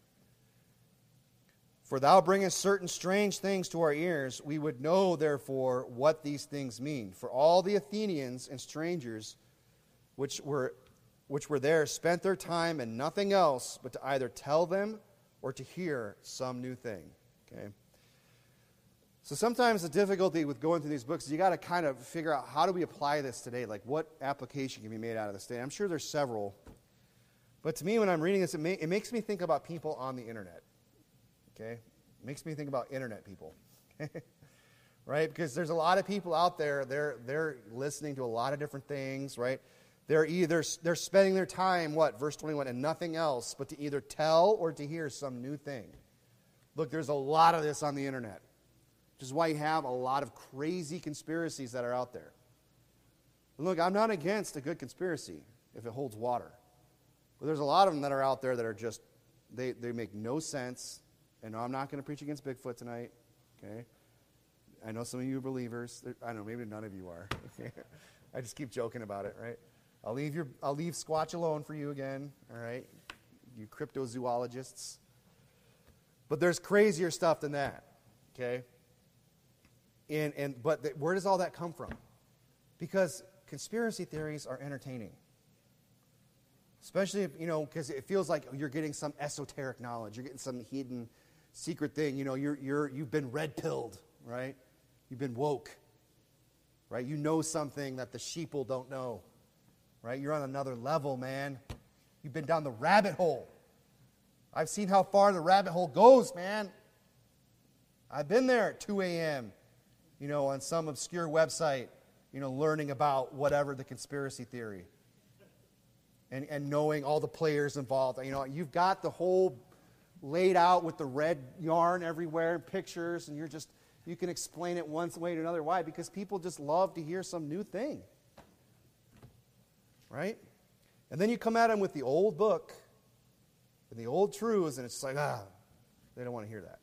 For thou bringest certain strange things to our ears. We would know, therefore, what these things mean. For all the Athenians and strangers which were there spent their time in nothing else but to either tell them or to hear some new thing. Okay. So sometimes the difficulty with going through these books is you got to kind of figure out, how do we apply this today? Like, what application can be made out of this today? I'm sure there's several. But to me, when I'm reading this, it makes me think about people on the internet. Okay? It makes me think about internet people. Right? Because there's a lot of people out there, they're listening to a lot of different things, right? They're spending their time, verse 21, and nothing else but to either tell or to hear some new thing. Look, there's a lot of this on the internet. Which is why you have a lot of crazy conspiracies that are out there. And look, I'm not against a good conspiracy if it holds water. But there's a lot of them that are out there that are just, they make no sense. And no, I'm not going to preach against Bigfoot tonight. Okay? I know some of you are believers. I don't know, maybe none of you are. I just keep joking about it, right? I'll leave Squatch alone for you again, all right? You cryptozoologists. But there's crazier stuff than that, okay? Where does all that come from? Because conspiracy theories are entertaining. Especially if, because it feels like you're getting some esoteric knowledge. You're getting some hidden secret thing. You've been red-pilled, right? You've been woke, right? You know something that the sheeple don't know, right? You're on another level, man. You've been down the rabbit hole. I've seen how far the rabbit hole goes, man. I've been there at 2 a.m., on some obscure website, learning about whatever the conspiracy theory. And knowing all the players involved. You've got the whole laid out with the red yarn everywhere and pictures, and you can explain it one way to another. Why? Because people just love to hear some new thing. Right? And then you come at them with the old book and the old truths, and it's like, they don't want to hear that.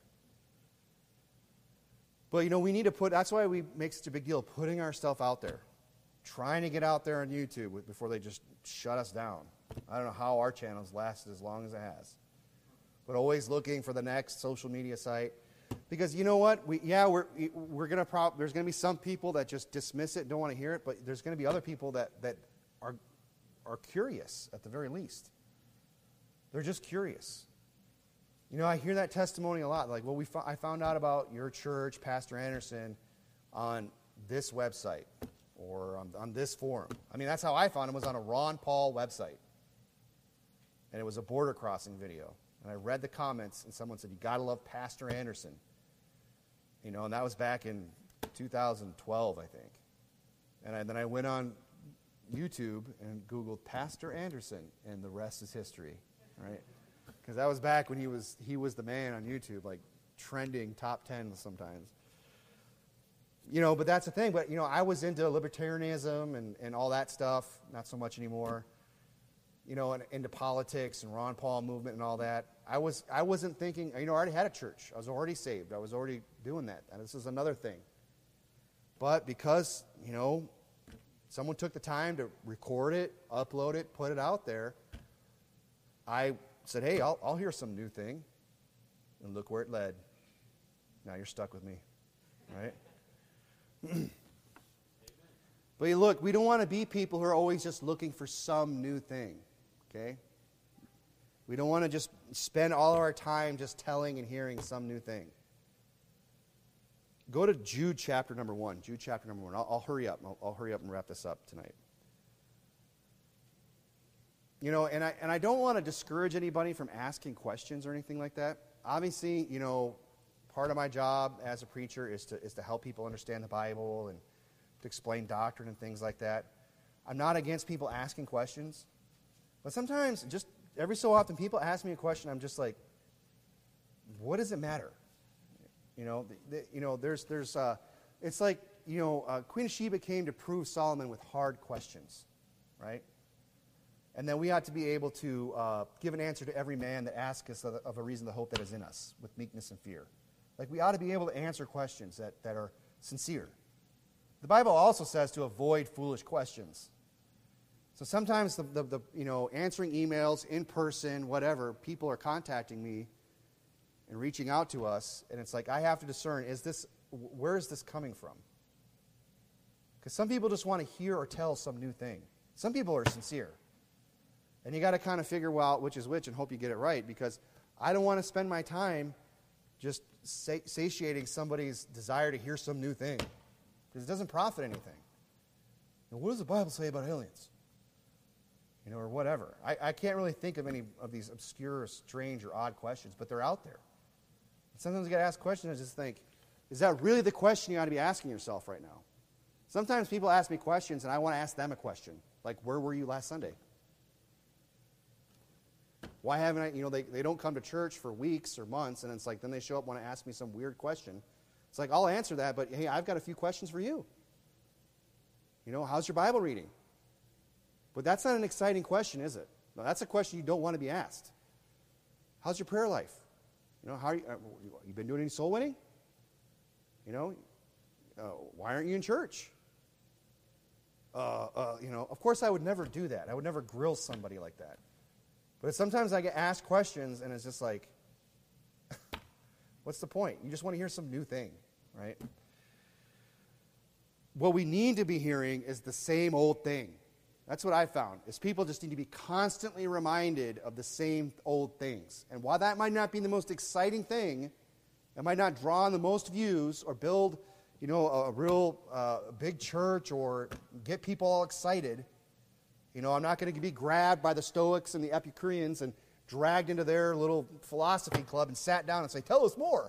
But, we need to that's why we make such a big deal of putting ourselves out there. Trying to get out there on YouTube before they just shut us down. I don't know how our channel's lasted as long as it has. But always looking for the next social media site. Because you know what? We're going to there's going to be some people that just dismiss it and don't want to hear it, but there's going to be other people that are curious at the very least. They're just curious. I hear that testimony a lot. Like, well, I found out about your church, Pastor Anderson, on this website. Or on this forum. That's how I found him, was on a Ron Paul website. And it was a border crossing video. And I read the comments, and someone said, you got to love Pastor Anderson. And that was back in 2012, I think. And then I went on YouTube and Googled Pastor Anderson, and the rest is history, right? Because that was back when he was the man on YouTube, like trending top 10 sometimes. But that's the thing. But, I was into libertarianism and all that stuff. Not so much anymore. And into politics and Ron Paul movement and all that. I wasn't thinking, I already had a church. I was already saved. I was already doing that. And this is another thing. But because, someone took the time to record it, upload it, put it out there, I said, hey, I'll hear some new thing. And look where it led. Now you're stuck with me. Right? But look, we don't want to be people who are always just looking for some new thing, okay? We don't want to just spend all of our time just telling and hearing some new thing. Go to Jude chapter number 1. Jude chapter number 1. I'll hurry up. I'll hurry up and wrap this up tonight. And I don't want to discourage anybody from asking questions or anything like that. Obviously, part of my job as a preacher is to help people understand the Bible and to explain doctrine and things like that. I'm not against people asking questions. But sometimes, just every so often, people ask me a question, I'm just like, what does it matter? It's like, Queen of Sheba came to prove Solomon with hard questions, right? And then we ought to be able to give an answer to every man that asks us of a reason to hope that is in us, with meekness and fear. Like, we ought to be able to answer questions that are sincere. The Bible also says to avoid foolish questions. So sometimes the answering emails, in person, whatever, people are contacting me and reaching out to us, and it's like I have to discern, where is this coming from? Because some people just want to hear or tell some new thing. Some people are sincere. And you got to kind of figure out which is which and hope you get it right, because I don't want to spend my time just satiating somebody's desire to hear some new thing, because it doesn't profit anything. And what does the Bible say about aliens? Or whatever. I can't really think of any of these obscure, strange, or odd questions, but they're out there. And sometimes you got to ask questions and just think, is that really the question you ought to be asking yourself right now? Sometimes people ask me questions, and I want to ask them a question, like, where were you last Sunday? Why haven't I, they don't come to church for weeks or months, and it's like, then they show up, want to ask me some weird question. It's like, I'll answer that, but hey, I've got a few questions for you. How's your Bible reading? But that's not an exciting question, is it? No, that's a question you don't want to be asked. How's your prayer life? How are you been doing any soul winning? Why aren't you in church? Of course I would never do that. I would never grill somebody like that. But sometimes I get asked questions, and it's just like, what's the point? You just want to hear some new thing, right? what we need to be hearing is the same old thing. That's what I found, is people just need to be constantly reminded of the same old things. And while that might not be the most exciting thing, it might not draw on the most views or build, a real big church or get people all excited. I'm not going to be grabbed by the Stoics and the Epicureans and dragged into their little philosophy club and sat down and say, tell us more.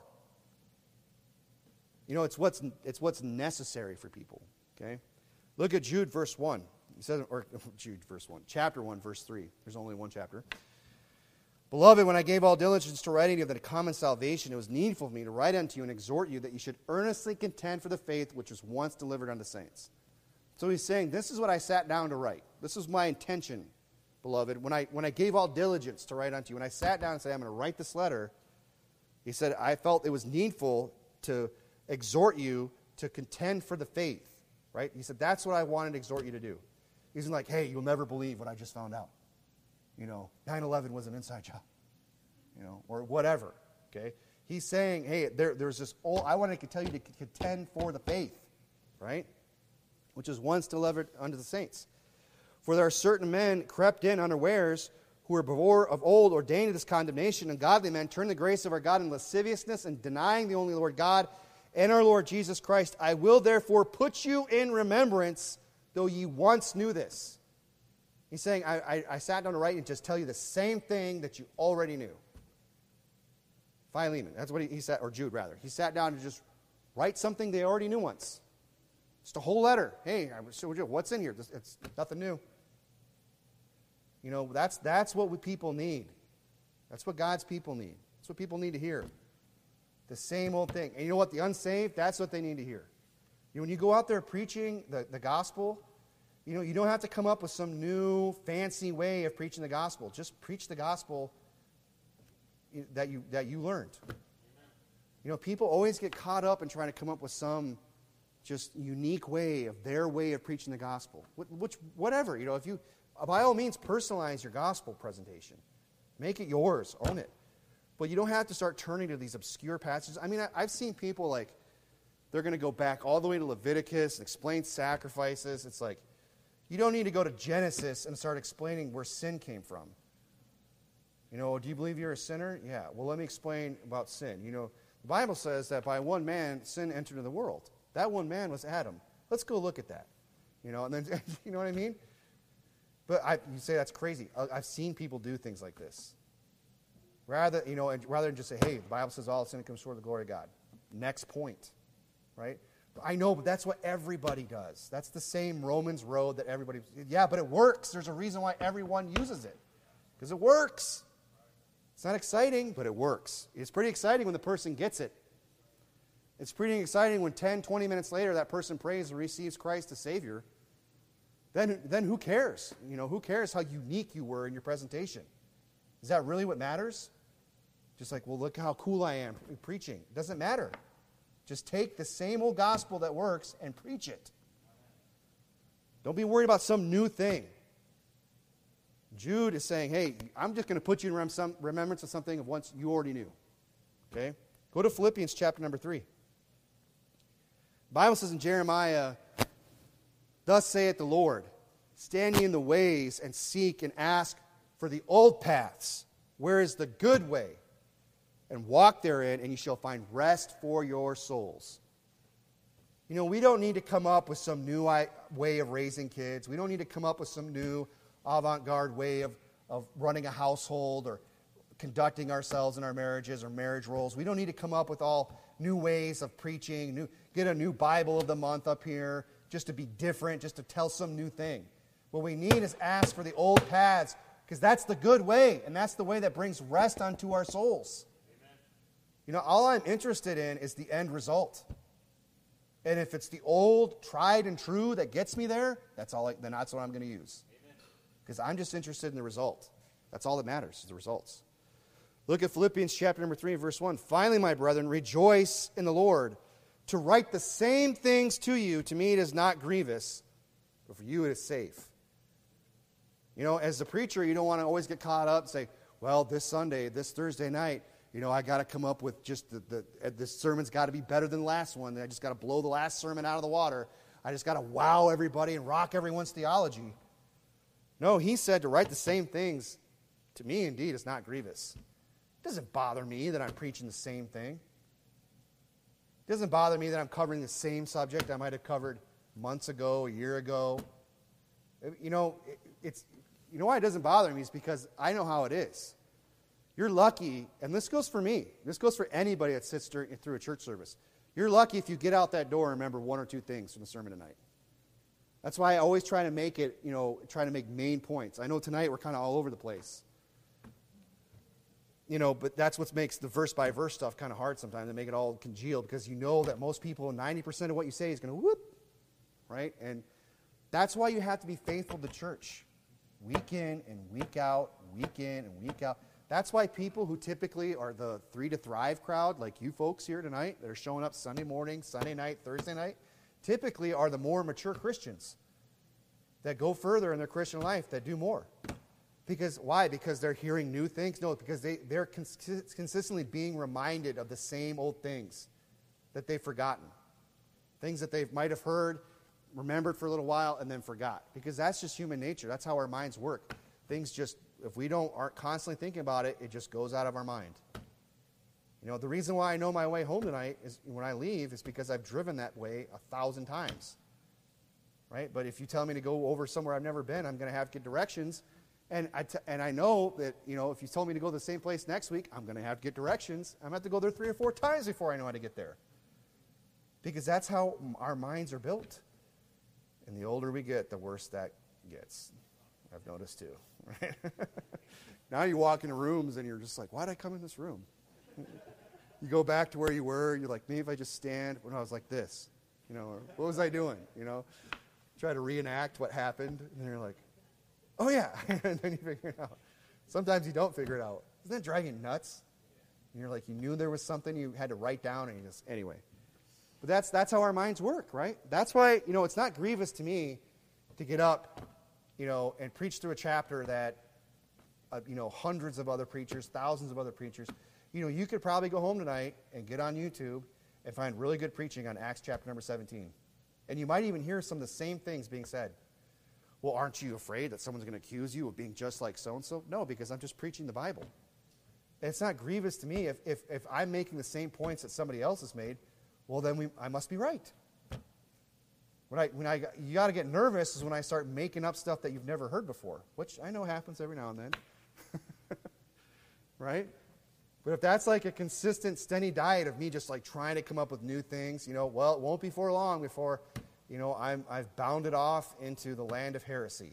It's what's necessary for people. Okay? Look at Jude verse 1. He says, or Jude verse 1, chapter 1, verse 3. There's only one chapter. Beloved, when I gave all diligence to writing of the common salvation, it was needful for me to write unto you and exhort you that you should earnestly contend for the faith which was once delivered unto saints. So he's saying, this is what I sat down to write. This was my intention, beloved. When I gave all diligence to write unto you, when I sat down and said, I'm going to write this letter, he said, I felt it was needful to exhort you to contend for the faith. Right? He said, that's what I wanted to exhort you to do. He isn't like, hey, you'll never believe what I just found out. 9/11 was an inside job. Or whatever. Okay? He's saying, hey, there's this I want to tell you to contend for the faith. Right? Which is once delivered unto the saints. For there are certain men crept in unawares, who were before of old ordained to this condemnation, and godly men turn the grace of our God in lasciviousness and denying the only Lord God and our Lord Jesus Christ. I will therefore put you in remembrance, though ye once knew this. He's saying, I sat down to write and just tell you the same thing that you already knew. Philemon, that's what he said, or Jude rather. He sat down to just write something they already knew once. Just a whole letter. Hey, what's in here? It's nothing new. That's what people need. That's what God's people need. That's what people need to hear. The same old thing. And you know what? The unsaved, that's what they need to hear. When you go out there preaching the gospel, you don't have to come up with some new fancy way of preaching the gospel. Just preach the gospel that you learned. People always get caught up in trying to come up with some just unique way of their way of preaching the gospel. Whatever. If you, by all means, personalize your gospel presentation. Make it yours. Own it. But you don't have to start turning to these obscure passages. I mean, I've seen people they're going to go back all the way to Leviticus and explain sacrifices. It's like, you don't need to go to Genesis and start explaining where sin came from. Do you believe you're a sinner? Yeah. Well, let me explain about sin. The Bible says that by one man, sin entered into the world. That one man was Adam. Let's go look at that. And then, you know what I mean? But you say that's crazy. I've seen people do things like this. Rather than just say, hey, the Bible says all sin comes short of the glory of God. Next point. Right? I know, but that's what everybody does. That's the same Romans road that everybody... Yeah, but it works. There's a reason why everyone uses it. Because it works. It's not exciting, but it works. It's pretty exciting when the person gets it. It's pretty exciting when 10, 20 minutes later that person prays and receives Christ as Savior. Then who cares? Who cares how unique you were in your presentation? Is that really what matters? Just like, well, look how cool I am preaching. It doesn't matter. Just take the same old gospel that works and preach it. Don't be worried about some new thing. Jude is saying, hey, I'm just going to put you in remembrance of something of once you already knew. Okay? Go to Philippians chapter number 3. The Bible says in Jeremiah, thus saith the Lord, stand ye in the ways and seek and ask for the old paths, where is the good way, and walk therein, and ye shall find rest for your souls. We don't need to come up with some new way of raising kids. We don't need to come up with some new avant-garde way of running a household or conducting ourselves in our marriages or marriage roles. We don't need to come up with all new ways of preaching, get a new Bible of the month up here, just to be different, just to tell some new thing. What we need is ask for the old paths, because that's the good way, and that's the way that brings rest unto our souls. Amen. All I'm interested in is the end result. And if it's the old, tried and true that gets me there, then that's what I'm going to use. Because I'm just interested in the result. That's all that matters, is the results. Look at Philippians chapter number 3, verse 1. Finally, my brethren, rejoice in the Lord. To write the same things to you, to me it is not grievous, but for you it is safe. As a preacher, you don't want to always get caught up and say, well, this Sunday, this Thursday night, I got to come up with just this sermon's got to be better than the last one. I just got to blow the last sermon out of the water. I just got to wow everybody and rock everyone's theology. No, he said to write the same things. To me, indeed, is not grievous. It doesn't bother me that I'm preaching the same thing. It doesn't bother me that I'm covering the same subject I might have covered months ago, a year ago. You know why it doesn't bother me is because I know how it is. You're lucky, and this goes for me. This goes for anybody that sits through a church service. You're lucky if you get out that door and remember one or two things from the sermon tonight. That's why I always try to make it, try to make main points. I know tonight we're kind of all over the place. But that's what makes the verse-by-verse stuff kind of hard sometimes, to make it all congealed, because you know that most people, 90% of what you say is going to whoop, right? And that's why you have to be faithful to church. Week in and week out, week in and week out. That's why people who typically are the 3 to Thrive crowd, like you folks here tonight, that are showing up Sunday morning, Sunday night, Thursday night, typically are the more mature Christians that go further in their Christian life, that do more. Because why? Because they're hearing new things? No, because they're consistently being reminded of the same old things that they've forgotten. Things that they might have heard, remembered for a little while, and then forgot. Because that's just human nature. That's how our minds work. Things just, if we aren't constantly thinking about it, it just goes out of our mind. The reason why I know my way home tonight is when I leave is because I've driven that way 1,000 times. Right? But if you tell me to go over somewhere I've never been, I'm going to have to get directions. And I know that, if you told me to go to the same place next week, I'm going to have to get directions. I'm going to have to go there 3 or 4 times before I know how to get there. Because that's how our minds are built. And the older we get, the worse that gets. I've noticed too. Right? Now you walk into rooms and you're just like, why did I come in this room? You go back to where you were. You're like, maybe if I just stand when I was like this. Or what was I doing? Try to reenact what happened. And then you're like, oh, yeah. And then you figure it out. Sometimes you don't figure it out. Isn't that driving you nuts? And you're like, you knew there was something you had to write down, and you just, anyway. But that's how our minds work, right? That's why, it's not grievous to me to get up, and preach through a chapter that, hundreds of other preachers, thousands of other preachers. You could probably go home tonight and get on YouTube and find really good preaching on Acts chapter number 17. And you might even hear some of the same things being said. Well, aren't you afraid that someone's going to accuse you of being just like so-and-so? No, because I'm just preaching the Bible. And it's not grievous to me if I'm making the same points that somebody else has made. Well, then I must be right. You got to get nervous is when I start making up stuff that you've never heard before, which I know happens every now and then. Right? But if that's like a consistent, steady diet of me just like trying to come up with new things, well, it won't be for long before, I've bounded off into the land of heresy.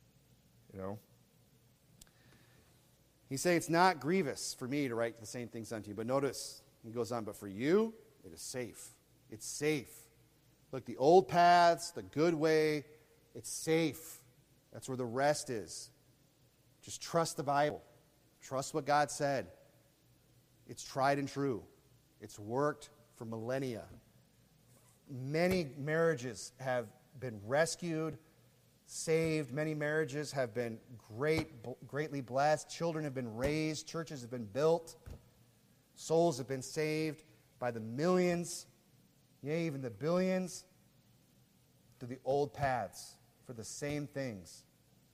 He says it's not grievous for me to write the same things unto you. But notice, he goes on, but for you, it is safe. It's safe. Look, the old paths, the good way, it's safe. That's where the rest is. Just trust the Bible. Trust what God said. It's tried and true. It's worked for millennia. Many marriages have been rescued, saved. Many marriages have been greatly blessed. Children have been raised. Churches have been built. Souls have been saved by the millions, yea, even the billions, through the old paths for the same things.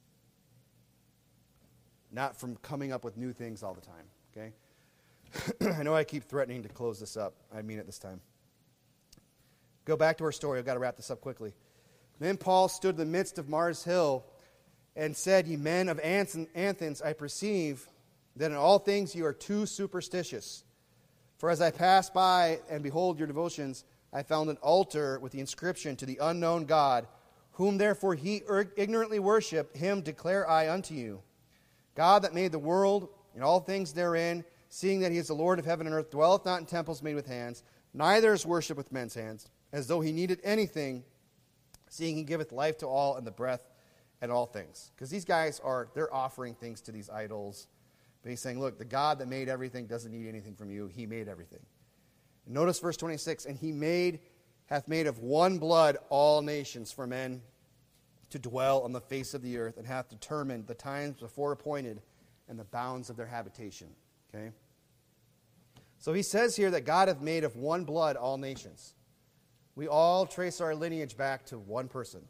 Not from coming up with new things all the time, okay? I know I keep threatening to close this up. I mean it this time. Go back to our story. I've got to wrap this up quickly. Then Paul stood in the midst of Mars Hill and said, Ye men of Athens, I perceive that in all things you are too superstitious. For as I passed by and behold your devotions, I found an altar with the inscription to the unknown God, whom therefore ye ignorantly worship, him declare I unto you. God that made the world and all things therein, seeing that he is the Lord of heaven and earth, dwelleth not in temples made with hands, neither is worship with men's hands, as though he needed anything, seeing he giveth life to all and the breath and all things. Because these guys they're offering things to these idols. But he's saying, look, the God that made everything doesn't need anything from you. He made everything. And notice verse 26, and he hath made of one blood all nations for men to dwell on the face of the earth, and hath determined the times before appointed and the bounds of their habitation. Okay? So he says here that God hath made of one blood all nations. We all trace our lineage back to one person.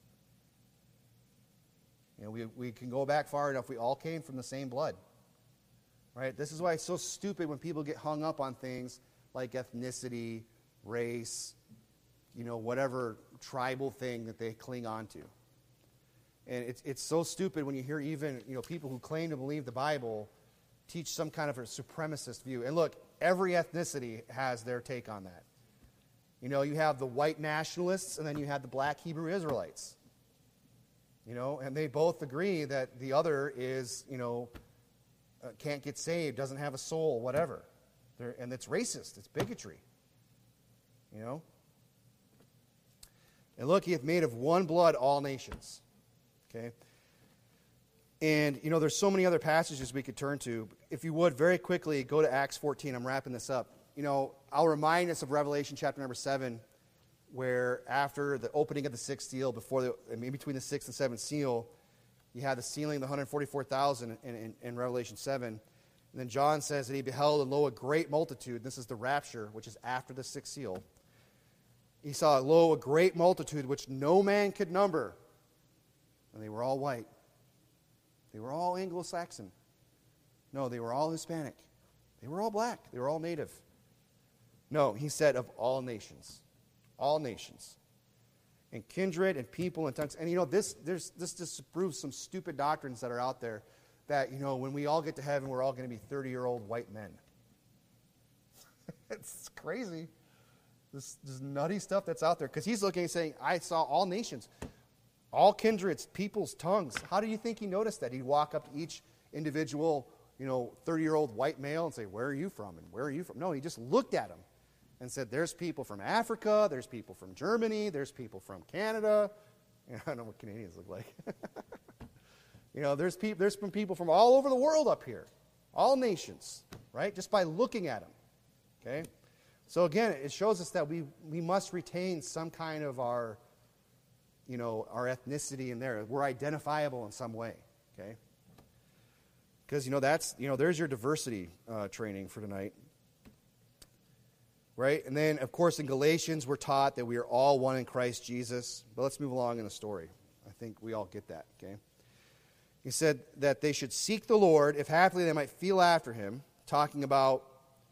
You know, we can go back far enough. We all came from the same blood. Right? This is why it's so stupid when people get hung up on things like ethnicity, race, you know, whatever tribal thing that they cling on to. And it's so stupid when you hear even, you know, people who claim to believe the Bible teach some kind of a supremacist view. And look, every ethnicity has their take on that. You know, you have the white nationalists, and then you have the black Hebrew Israelites. You know, and they both agree that the other is, you know, can't get saved, doesn't have a soul, whatever. And it's racist. It's bigotry. You know? And look, he hath made of one blood all nations. Okay? And, you know, there's so many other passages we could turn to. If you would, very quickly, go to Acts 14. I'm wrapping this up. You know, I'll remind us of Revelation chapter number 7, where after the opening of the sixth seal, between the sixth and seventh seal, you have the sealing of the 144,000 in Revelation 7. And then John says that he beheld, and lo, a great multitude. This is the rapture, which is after the sixth seal. He saw, lo, a great multitude, which no man could number. And they were all white. They were all Anglo-Saxon. No, they were all Hispanic. They were all black. They were all native. No, he said of all nations. All nations. And kindred and people and tongues. And you know, this disproves some stupid doctrines that are out there that, you know, when we all get to heaven, we're all going to be 30-year-old white men. It's crazy. This nutty stuff that's out there. Because he's looking and saying, I saw all nations. All kindreds, peoples, tongues. How do you think he noticed that? He'd walk up to each individual, you know, 30-year-old white male and say, where are you from? And where are you from? No, he just looked at them and said, there's people from Africa, there's people from Germany, there's people from Canada. You know, I don't know what Canadians look like. You know, there's people from all over the world up here. All nations, right? Just by looking at them. Okay? So again, it shows us that we must retain some kind of our, you know, our ethnicity in there. We're identifiable in some way. Okay? Because, you know, that's, you know, there's your diversity training for tonight. Right? And then, of course, in Galatians, we're taught that we are all one in Christ Jesus. But let's move along in the story. I think we all get that, okay? He said that they should seek the Lord, if haply they might feel after him, talking about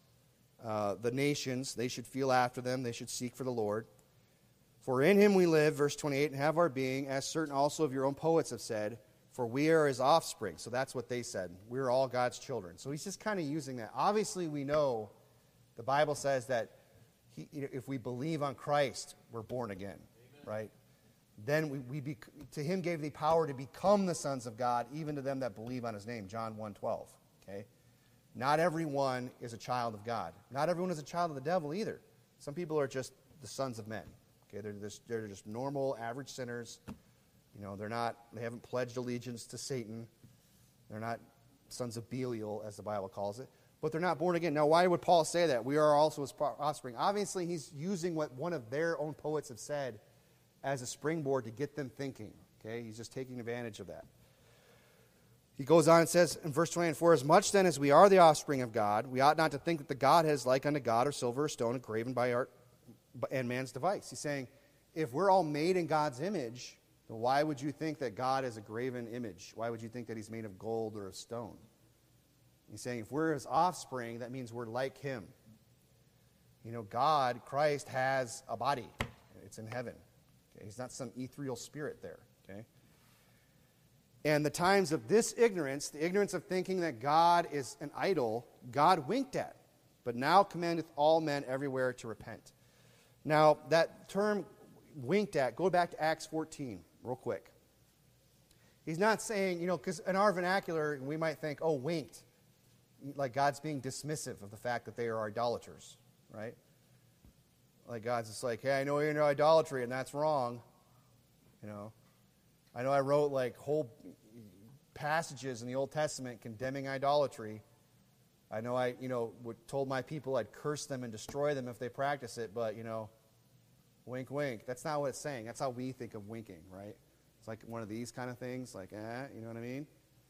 the nations. They should feel after them. They should seek for the Lord. For in him we live, verse 28, and have our being, as certain also of your own poets have said, for we are his offspring. So that's what they said. We're all God's children. So he's just kind of using that. Obviously, we know the Bible says that if we believe on Christ, we're born again, right? Then to him gave the power to become the sons of God, even to them that believe on his name, John 1:12, okay? Not everyone is a child of God. Not everyone is a child of the devil either. Some people are just the sons of men, okay? They're just normal, average sinners. You know, they haven't pledged allegiance to Satan. They're not sons of Belial, as the Bible calls it. But they're not born again. Now, why would Paul say that? We are also his offspring. Obviously, he's using what one of their own poets have said as a springboard to get them thinking. Okay? He's just taking advantage of that. He goes on and says in verse 20, for as much then as we are the offspring of God, we ought not to think that the Godhead is like unto God or silver or stone engraven by art and man's device. He's saying, if we're all made in God's image, then why would you think that God is a graven image? Why would you think that he's made of gold or of stone? He's saying if we're his offspring, that means we're like him. You know, God, Christ, has a body. It's in heaven. Okay? He's not some ethereal spirit there. Okay? And the times of this ignorance, the ignorance of thinking that God is an idol, God winked at, but now commandeth all men everywhere to repent. Now, that term winked at, go back to Acts 14 real quick. He's not saying, you know, because in our vernacular, we might think, oh, winked. Like God's being dismissive of the fact that they are idolaters, right? Like God's just like, hey, I know you're into idolatry and that's wrong. You know, I know I wrote like whole passages in the Old Testament condemning idolatry. I know I, you know, told my people I'd curse them and destroy them if they practice it, but, you know, wink, wink. That's not what it's saying. That's how we think of winking, right? It's like one of these kind of things, like, you know what I mean?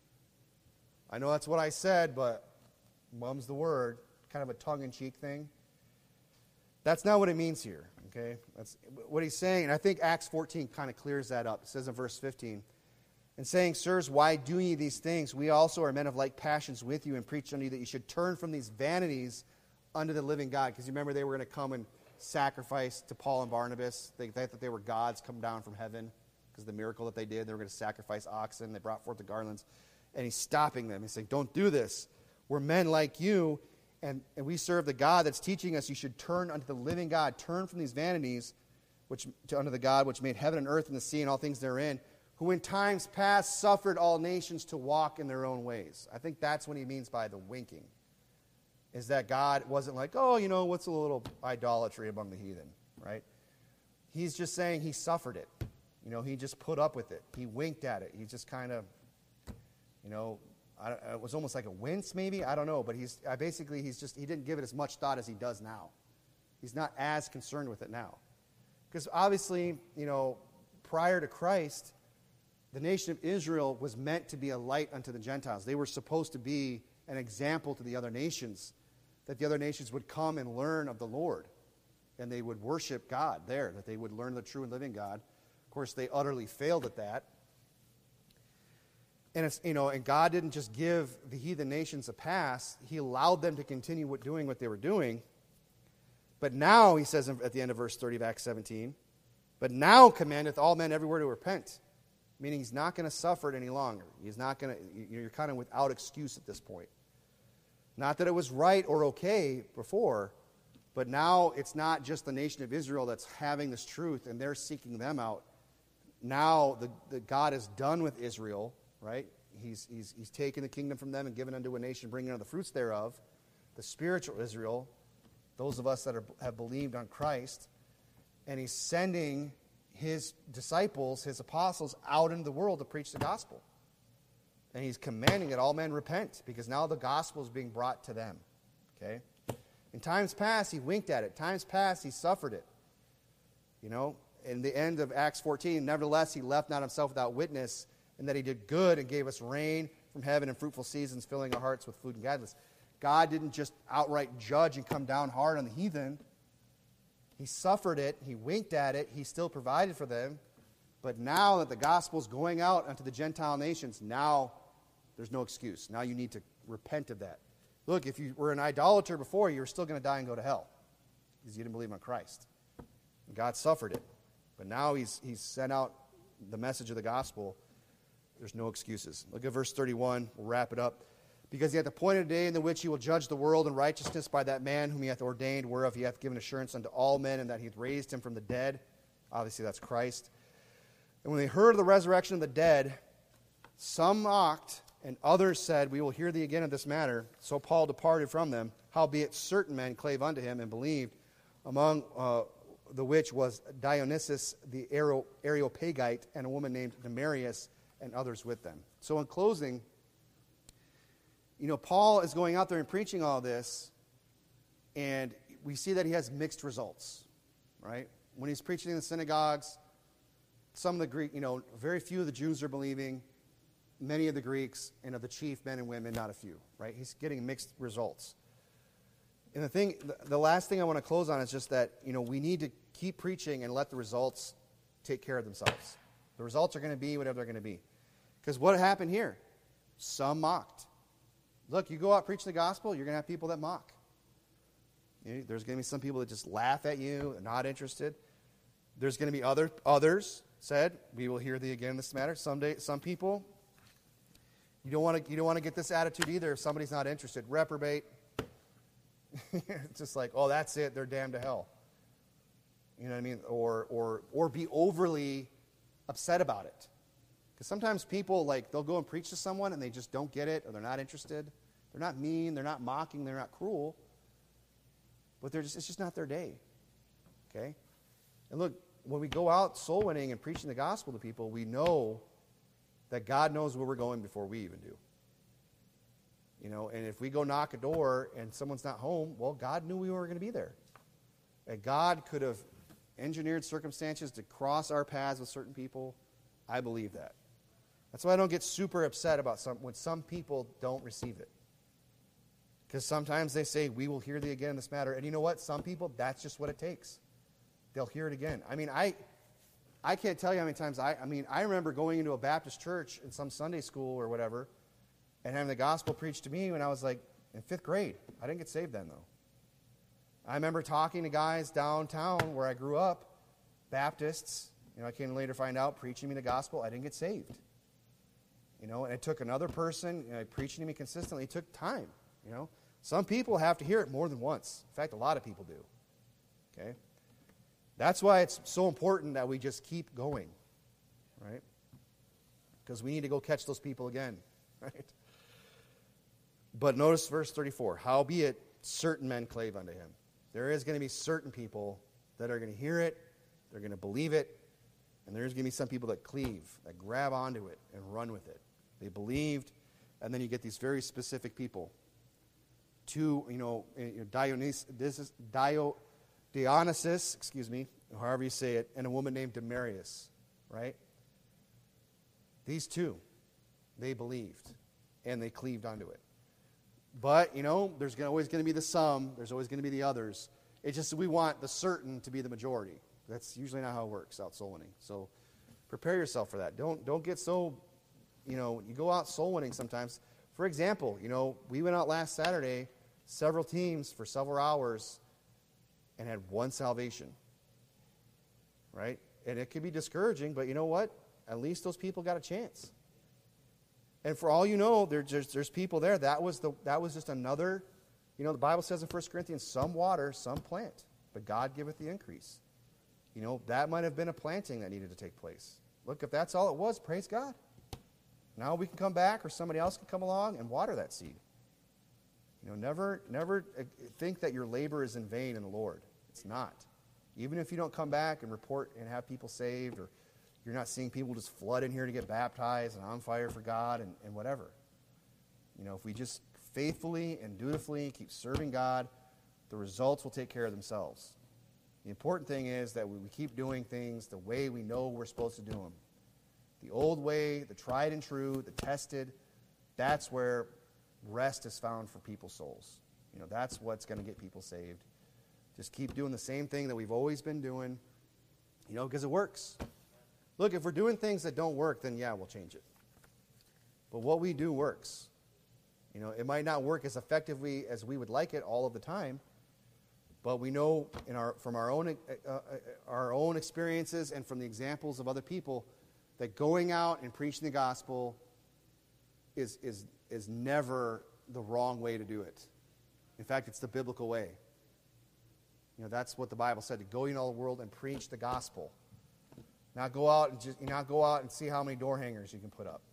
I know that's what I said, but mum's the word, kind of a tongue-in-cheek thing. That's not what it means here, Okay? That's what he's saying. And I think Acts 14 kind of clears that up. It says in verse 15, and saying, sirs, why do ye these things? We also are men of like passions with you, and preach unto you that you should turn from these vanities unto the living God. Because you remember they were going to come and sacrifice to Paul and Barnabas. They thought that they were gods come down from heaven because of the miracle that they did. They were going to sacrifice oxen. They brought forth the garlands. And he's stopping them. He's saying, don't do this. We're men like you, and we serve the God that's teaching us you should turn unto the living God. Turn from these vanities unto the God which made heaven and earth and the sea and all things therein, who in times past suffered all nations to walk in their own ways. I think that's what he means by the winking. Is that God wasn't like, oh, what's a little idolatry among the heathen, right? He's just saying he suffered it. He just put up with it. He winked at it. He just kind of, it was almost like a wince maybe. I don't know. But he didn't give it as much thought as he does now. He's not as concerned with it now. Because obviously, prior to Christ, the nation of Israel was meant to be a light unto the Gentiles. They were supposed to be an example to the other nations, that the other nations would come and learn of the Lord, and they would worship God there, that they would learn the true and living God. Of course, they utterly failed at that. And it's and God didn't just give the heathen nations a pass; He allowed them to continue doing what they were doing. But now, he says at the end of verse 30 of Acts 17, but now commandeth all men everywhere to repent. Meaning he's not going to suffer it any longer. He's not going to. You're kind of without excuse at this point. Not that it was right or okay before, but now it's not just the nation of Israel that's having this truth and they're seeking them out. Now the God is done with Israel, right? He's taken the kingdom from them and given unto a nation, bringing unto the fruits thereof. The spiritual Israel, those of us that have believed on Christ, and he's sending his disciples, his apostles, out into the world to preach the gospel. And he's commanding that all men repent, because now the gospel is being brought to them. Okay? In times past, he winked at it. Times past, he suffered it. In the end of Acts 14, nevertheless, he left not himself without witness, and that he did good and gave us rain from heaven and fruitful seasons, filling our hearts with food and gladness. God didn't just outright judge and come down hard on the heathen. He suffered it. He winked at it. He still provided for them. But now that the gospel is going out unto the Gentile nations, now there's no excuse. Now you need to repent of that. Look, if you were an idolater before, you were still going to die and go to hell because you didn't believe on Christ. And God suffered it. But now he's sent out the message of the gospel. There's no excuses. Look at verse 31. We'll wrap it up. Because he hath appointed a day in the which he will judge the world in righteousness by that man whom he hath ordained, whereof he hath given assurance unto all men, and that he hath raised him from the dead. Obviously, that's Christ. And when they heard of the resurrection of the dead, some mocked, and others said, we will hear thee again of this matter. So Paul departed from them. Howbeit certain men clave unto him and believed, among the which was Dionysius the Areopagite, and a woman named Demarius, and others with them. So in closing, Paul is going out there and preaching all this, and we see that he has mixed results, right? When he's preaching in the synagogues, some of the Greek, very few of the Jews are believing, many of the Greeks, and of the chief men and women, not a few, right? He's getting mixed results. And the last thing I want to close on is just that, we need to keep preaching and let the results take care of themselves. The results are going to be whatever they're going to be. Because what happened here? Some mocked. Look, you go out preaching the gospel, you're going to have people that mock. There's going to be some people that just laugh at you, not interested. There's going to be others said, we will hear thee again in this matter. Some people, you don't want to get this attitude either if somebody's not interested. Reprobate. It's just like, oh, that's it, they're damned to hell. You know what I mean? Or be overly upset about it. Because sometimes people, they'll go and preach to someone and they just don't get it, or they're not interested. They're not mean, they're not mocking, they're not cruel. But it's just not their day. Okay? And look, when we go out soul winning and preaching the gospel to people, we know that God knows where we're going before we even do. And if we go knock a door and someone's not home, well, God knew we were going to be there. And God could have engineered circumstances to cross our paths with certain people. I believe that. That's why I don't get super upset about when some people don't receive it. Because sometimes they say, we will hear thee again in this matter. And you know what? Some people, that's just what it takes. they'll hear it again. I mean, I can't tell you how many times I remember going into a Baptist church in some Sunday school or whatever and having the gospel preached to me when I was like in 5th grade. I didn't get saved then, though. I remember talking to guys downtown where I grew up, Baptists, I came to later find out, preaching me the gospel. I didn't get saved. And it took another person preaching to me consistently. It took time, Some people have to hear it more than once. In fact, a lot of people do. Okay? That's why it's so important that we just keep going, right? Because we need to go catch those people again, right? But notice verse 34. Howbeit, certain men clave unto him. There is going to be certain people that are going to hear it, they're going to believe it, and there's going to be some people that cleave, that grab onto it and run with it. They believed, and then you get these very specific people. Dionysus, however you say it, and a woman named Damaris, right? These two, they believed, and they cleaved onto it. But, there's always going to be the some, there's always going to be the others. It's just we want the certain to be the majority. That's usually not how it works out soul winning. So prepare yourself for that. Don't get so, you go out soul winning sometimes. For example, we went out last Saturday, several teams for several hours, and had one salvation, right? And it could be discouraging, but you know what? At least those people got a chance. And for all you know, there's people there. That was just another, the Bible says in 1 Corinthians, some water, some plant, but God giveth the increase. That might have been a planting that needed to take place. Look, if that's all it was, praise God. Now we can come back, or somebody else can come along and water that seed. Never think that your labor is in vain in the Lord. It's not. Even if you don't come back and report and have people saved, or you're not seeing people just flood in here to get baptized and on fire for God and whatever. If we just faithfully and dutifully keep serving God, the results will take care of themselves. The important thing is that we keep doing things the way we know we're supposed to do them. The old way, the tried and true, the tested, that's where rest is found for people's souls. That's what's going to get people saved. Just keep doing the same thing that we've always been doing, because it works. Look, if we're doing things that don't work, then yeah, we'll change it. But what we do works. It might not work as effectively as we would like it all of the time, but we know from our own experiences and from the examples of other people that going out and preaching the gospel is never the wrong way to do it. In fact, it's the biblical way. That's what the Bible said, to go into all the world and preach the gospel. Not go out and see how many door hangers you can put up.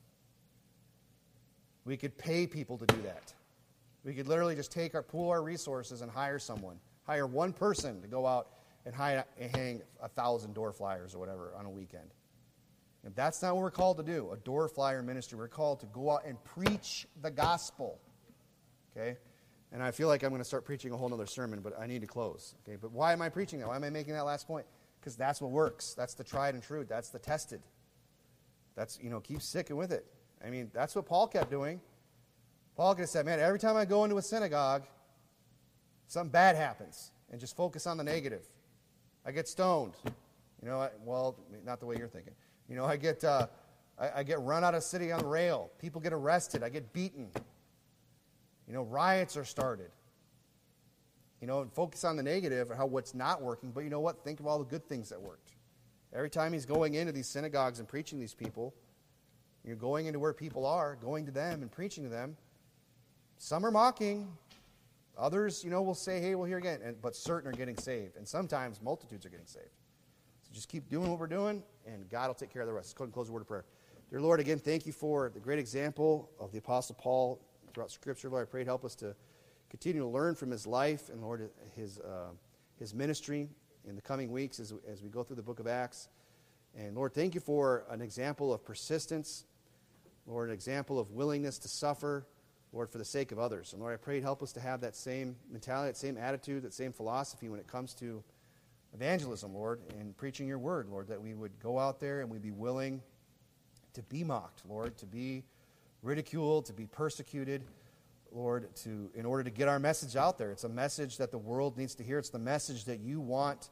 We could pay people to do that. We could literally just pool our resources and hire someone. Hire one person to go out and hang 1,000 door flyers or whatever on a weekend. And that's not what we're called to do, a door flyer ministry. We're called to go out and preach the gospel. Okay? And I feel like I'm going to start preaching a whole other sermon, but I need to close. Okay? But why am I preaching that? Why am I making that last point? Because that's what works. That's the tried and true. That's the tested. That's, keep sticking with it. That's what Paul kept doing. Paul could have said, man, every time I go into a synagogue, something bad happens. And just focus on the negative. I get stoned. Well, not the way you're thinking. I get run out of city on the rail. People get arrested. I get beaten. Riots are started. And focus on the negative and what's not working. But you know what? Think of all the good things that worked. Every time he's going into these synagogues and preaching to these people, you're going into where people are, going to them and preaching to them. Some are mocking. Others, will say, hey, we'll hear again. But certain are getting saved. And sometimes multitudes are getting saved. So just keep doing what we're doing, and God will take care of the rest. Let's go and close the word of prayer. Dear Lord, again, thank you for the great example of the Apostle Paul throughout Scripture. Lord, I pray help us to continue to learn from his life and, Lord, his ministry in the coming weeks as we go through the book of Acts. And, Lord, thank you for an example of persistence. Lord, an example of willingness to suffer, Lord, for the sake of others. And, Lord, I pray help us to have that same mentality, that same attitude, that same philosophy when it comes to evangelism, Lord, and preaching your word, Lord, that we would go out there and we'd be willing to be mocked, Lord, to be ridiculed, to be persecuted, Lord, in order to get our message out there. It's a message that the world needs to hear. It's the message that you want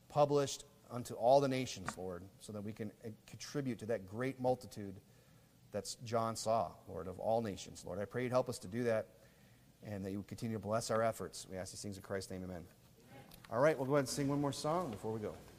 published unto all the nations, Lord, so that we can contribute to that great multitude that John saw, Lord, of all nations. Lord, I pray you'd help us to do that and that you would continue to bless our efforts. We ask these things in Christ's name, amen. All right, we'll go ahead and sing one more song before we go.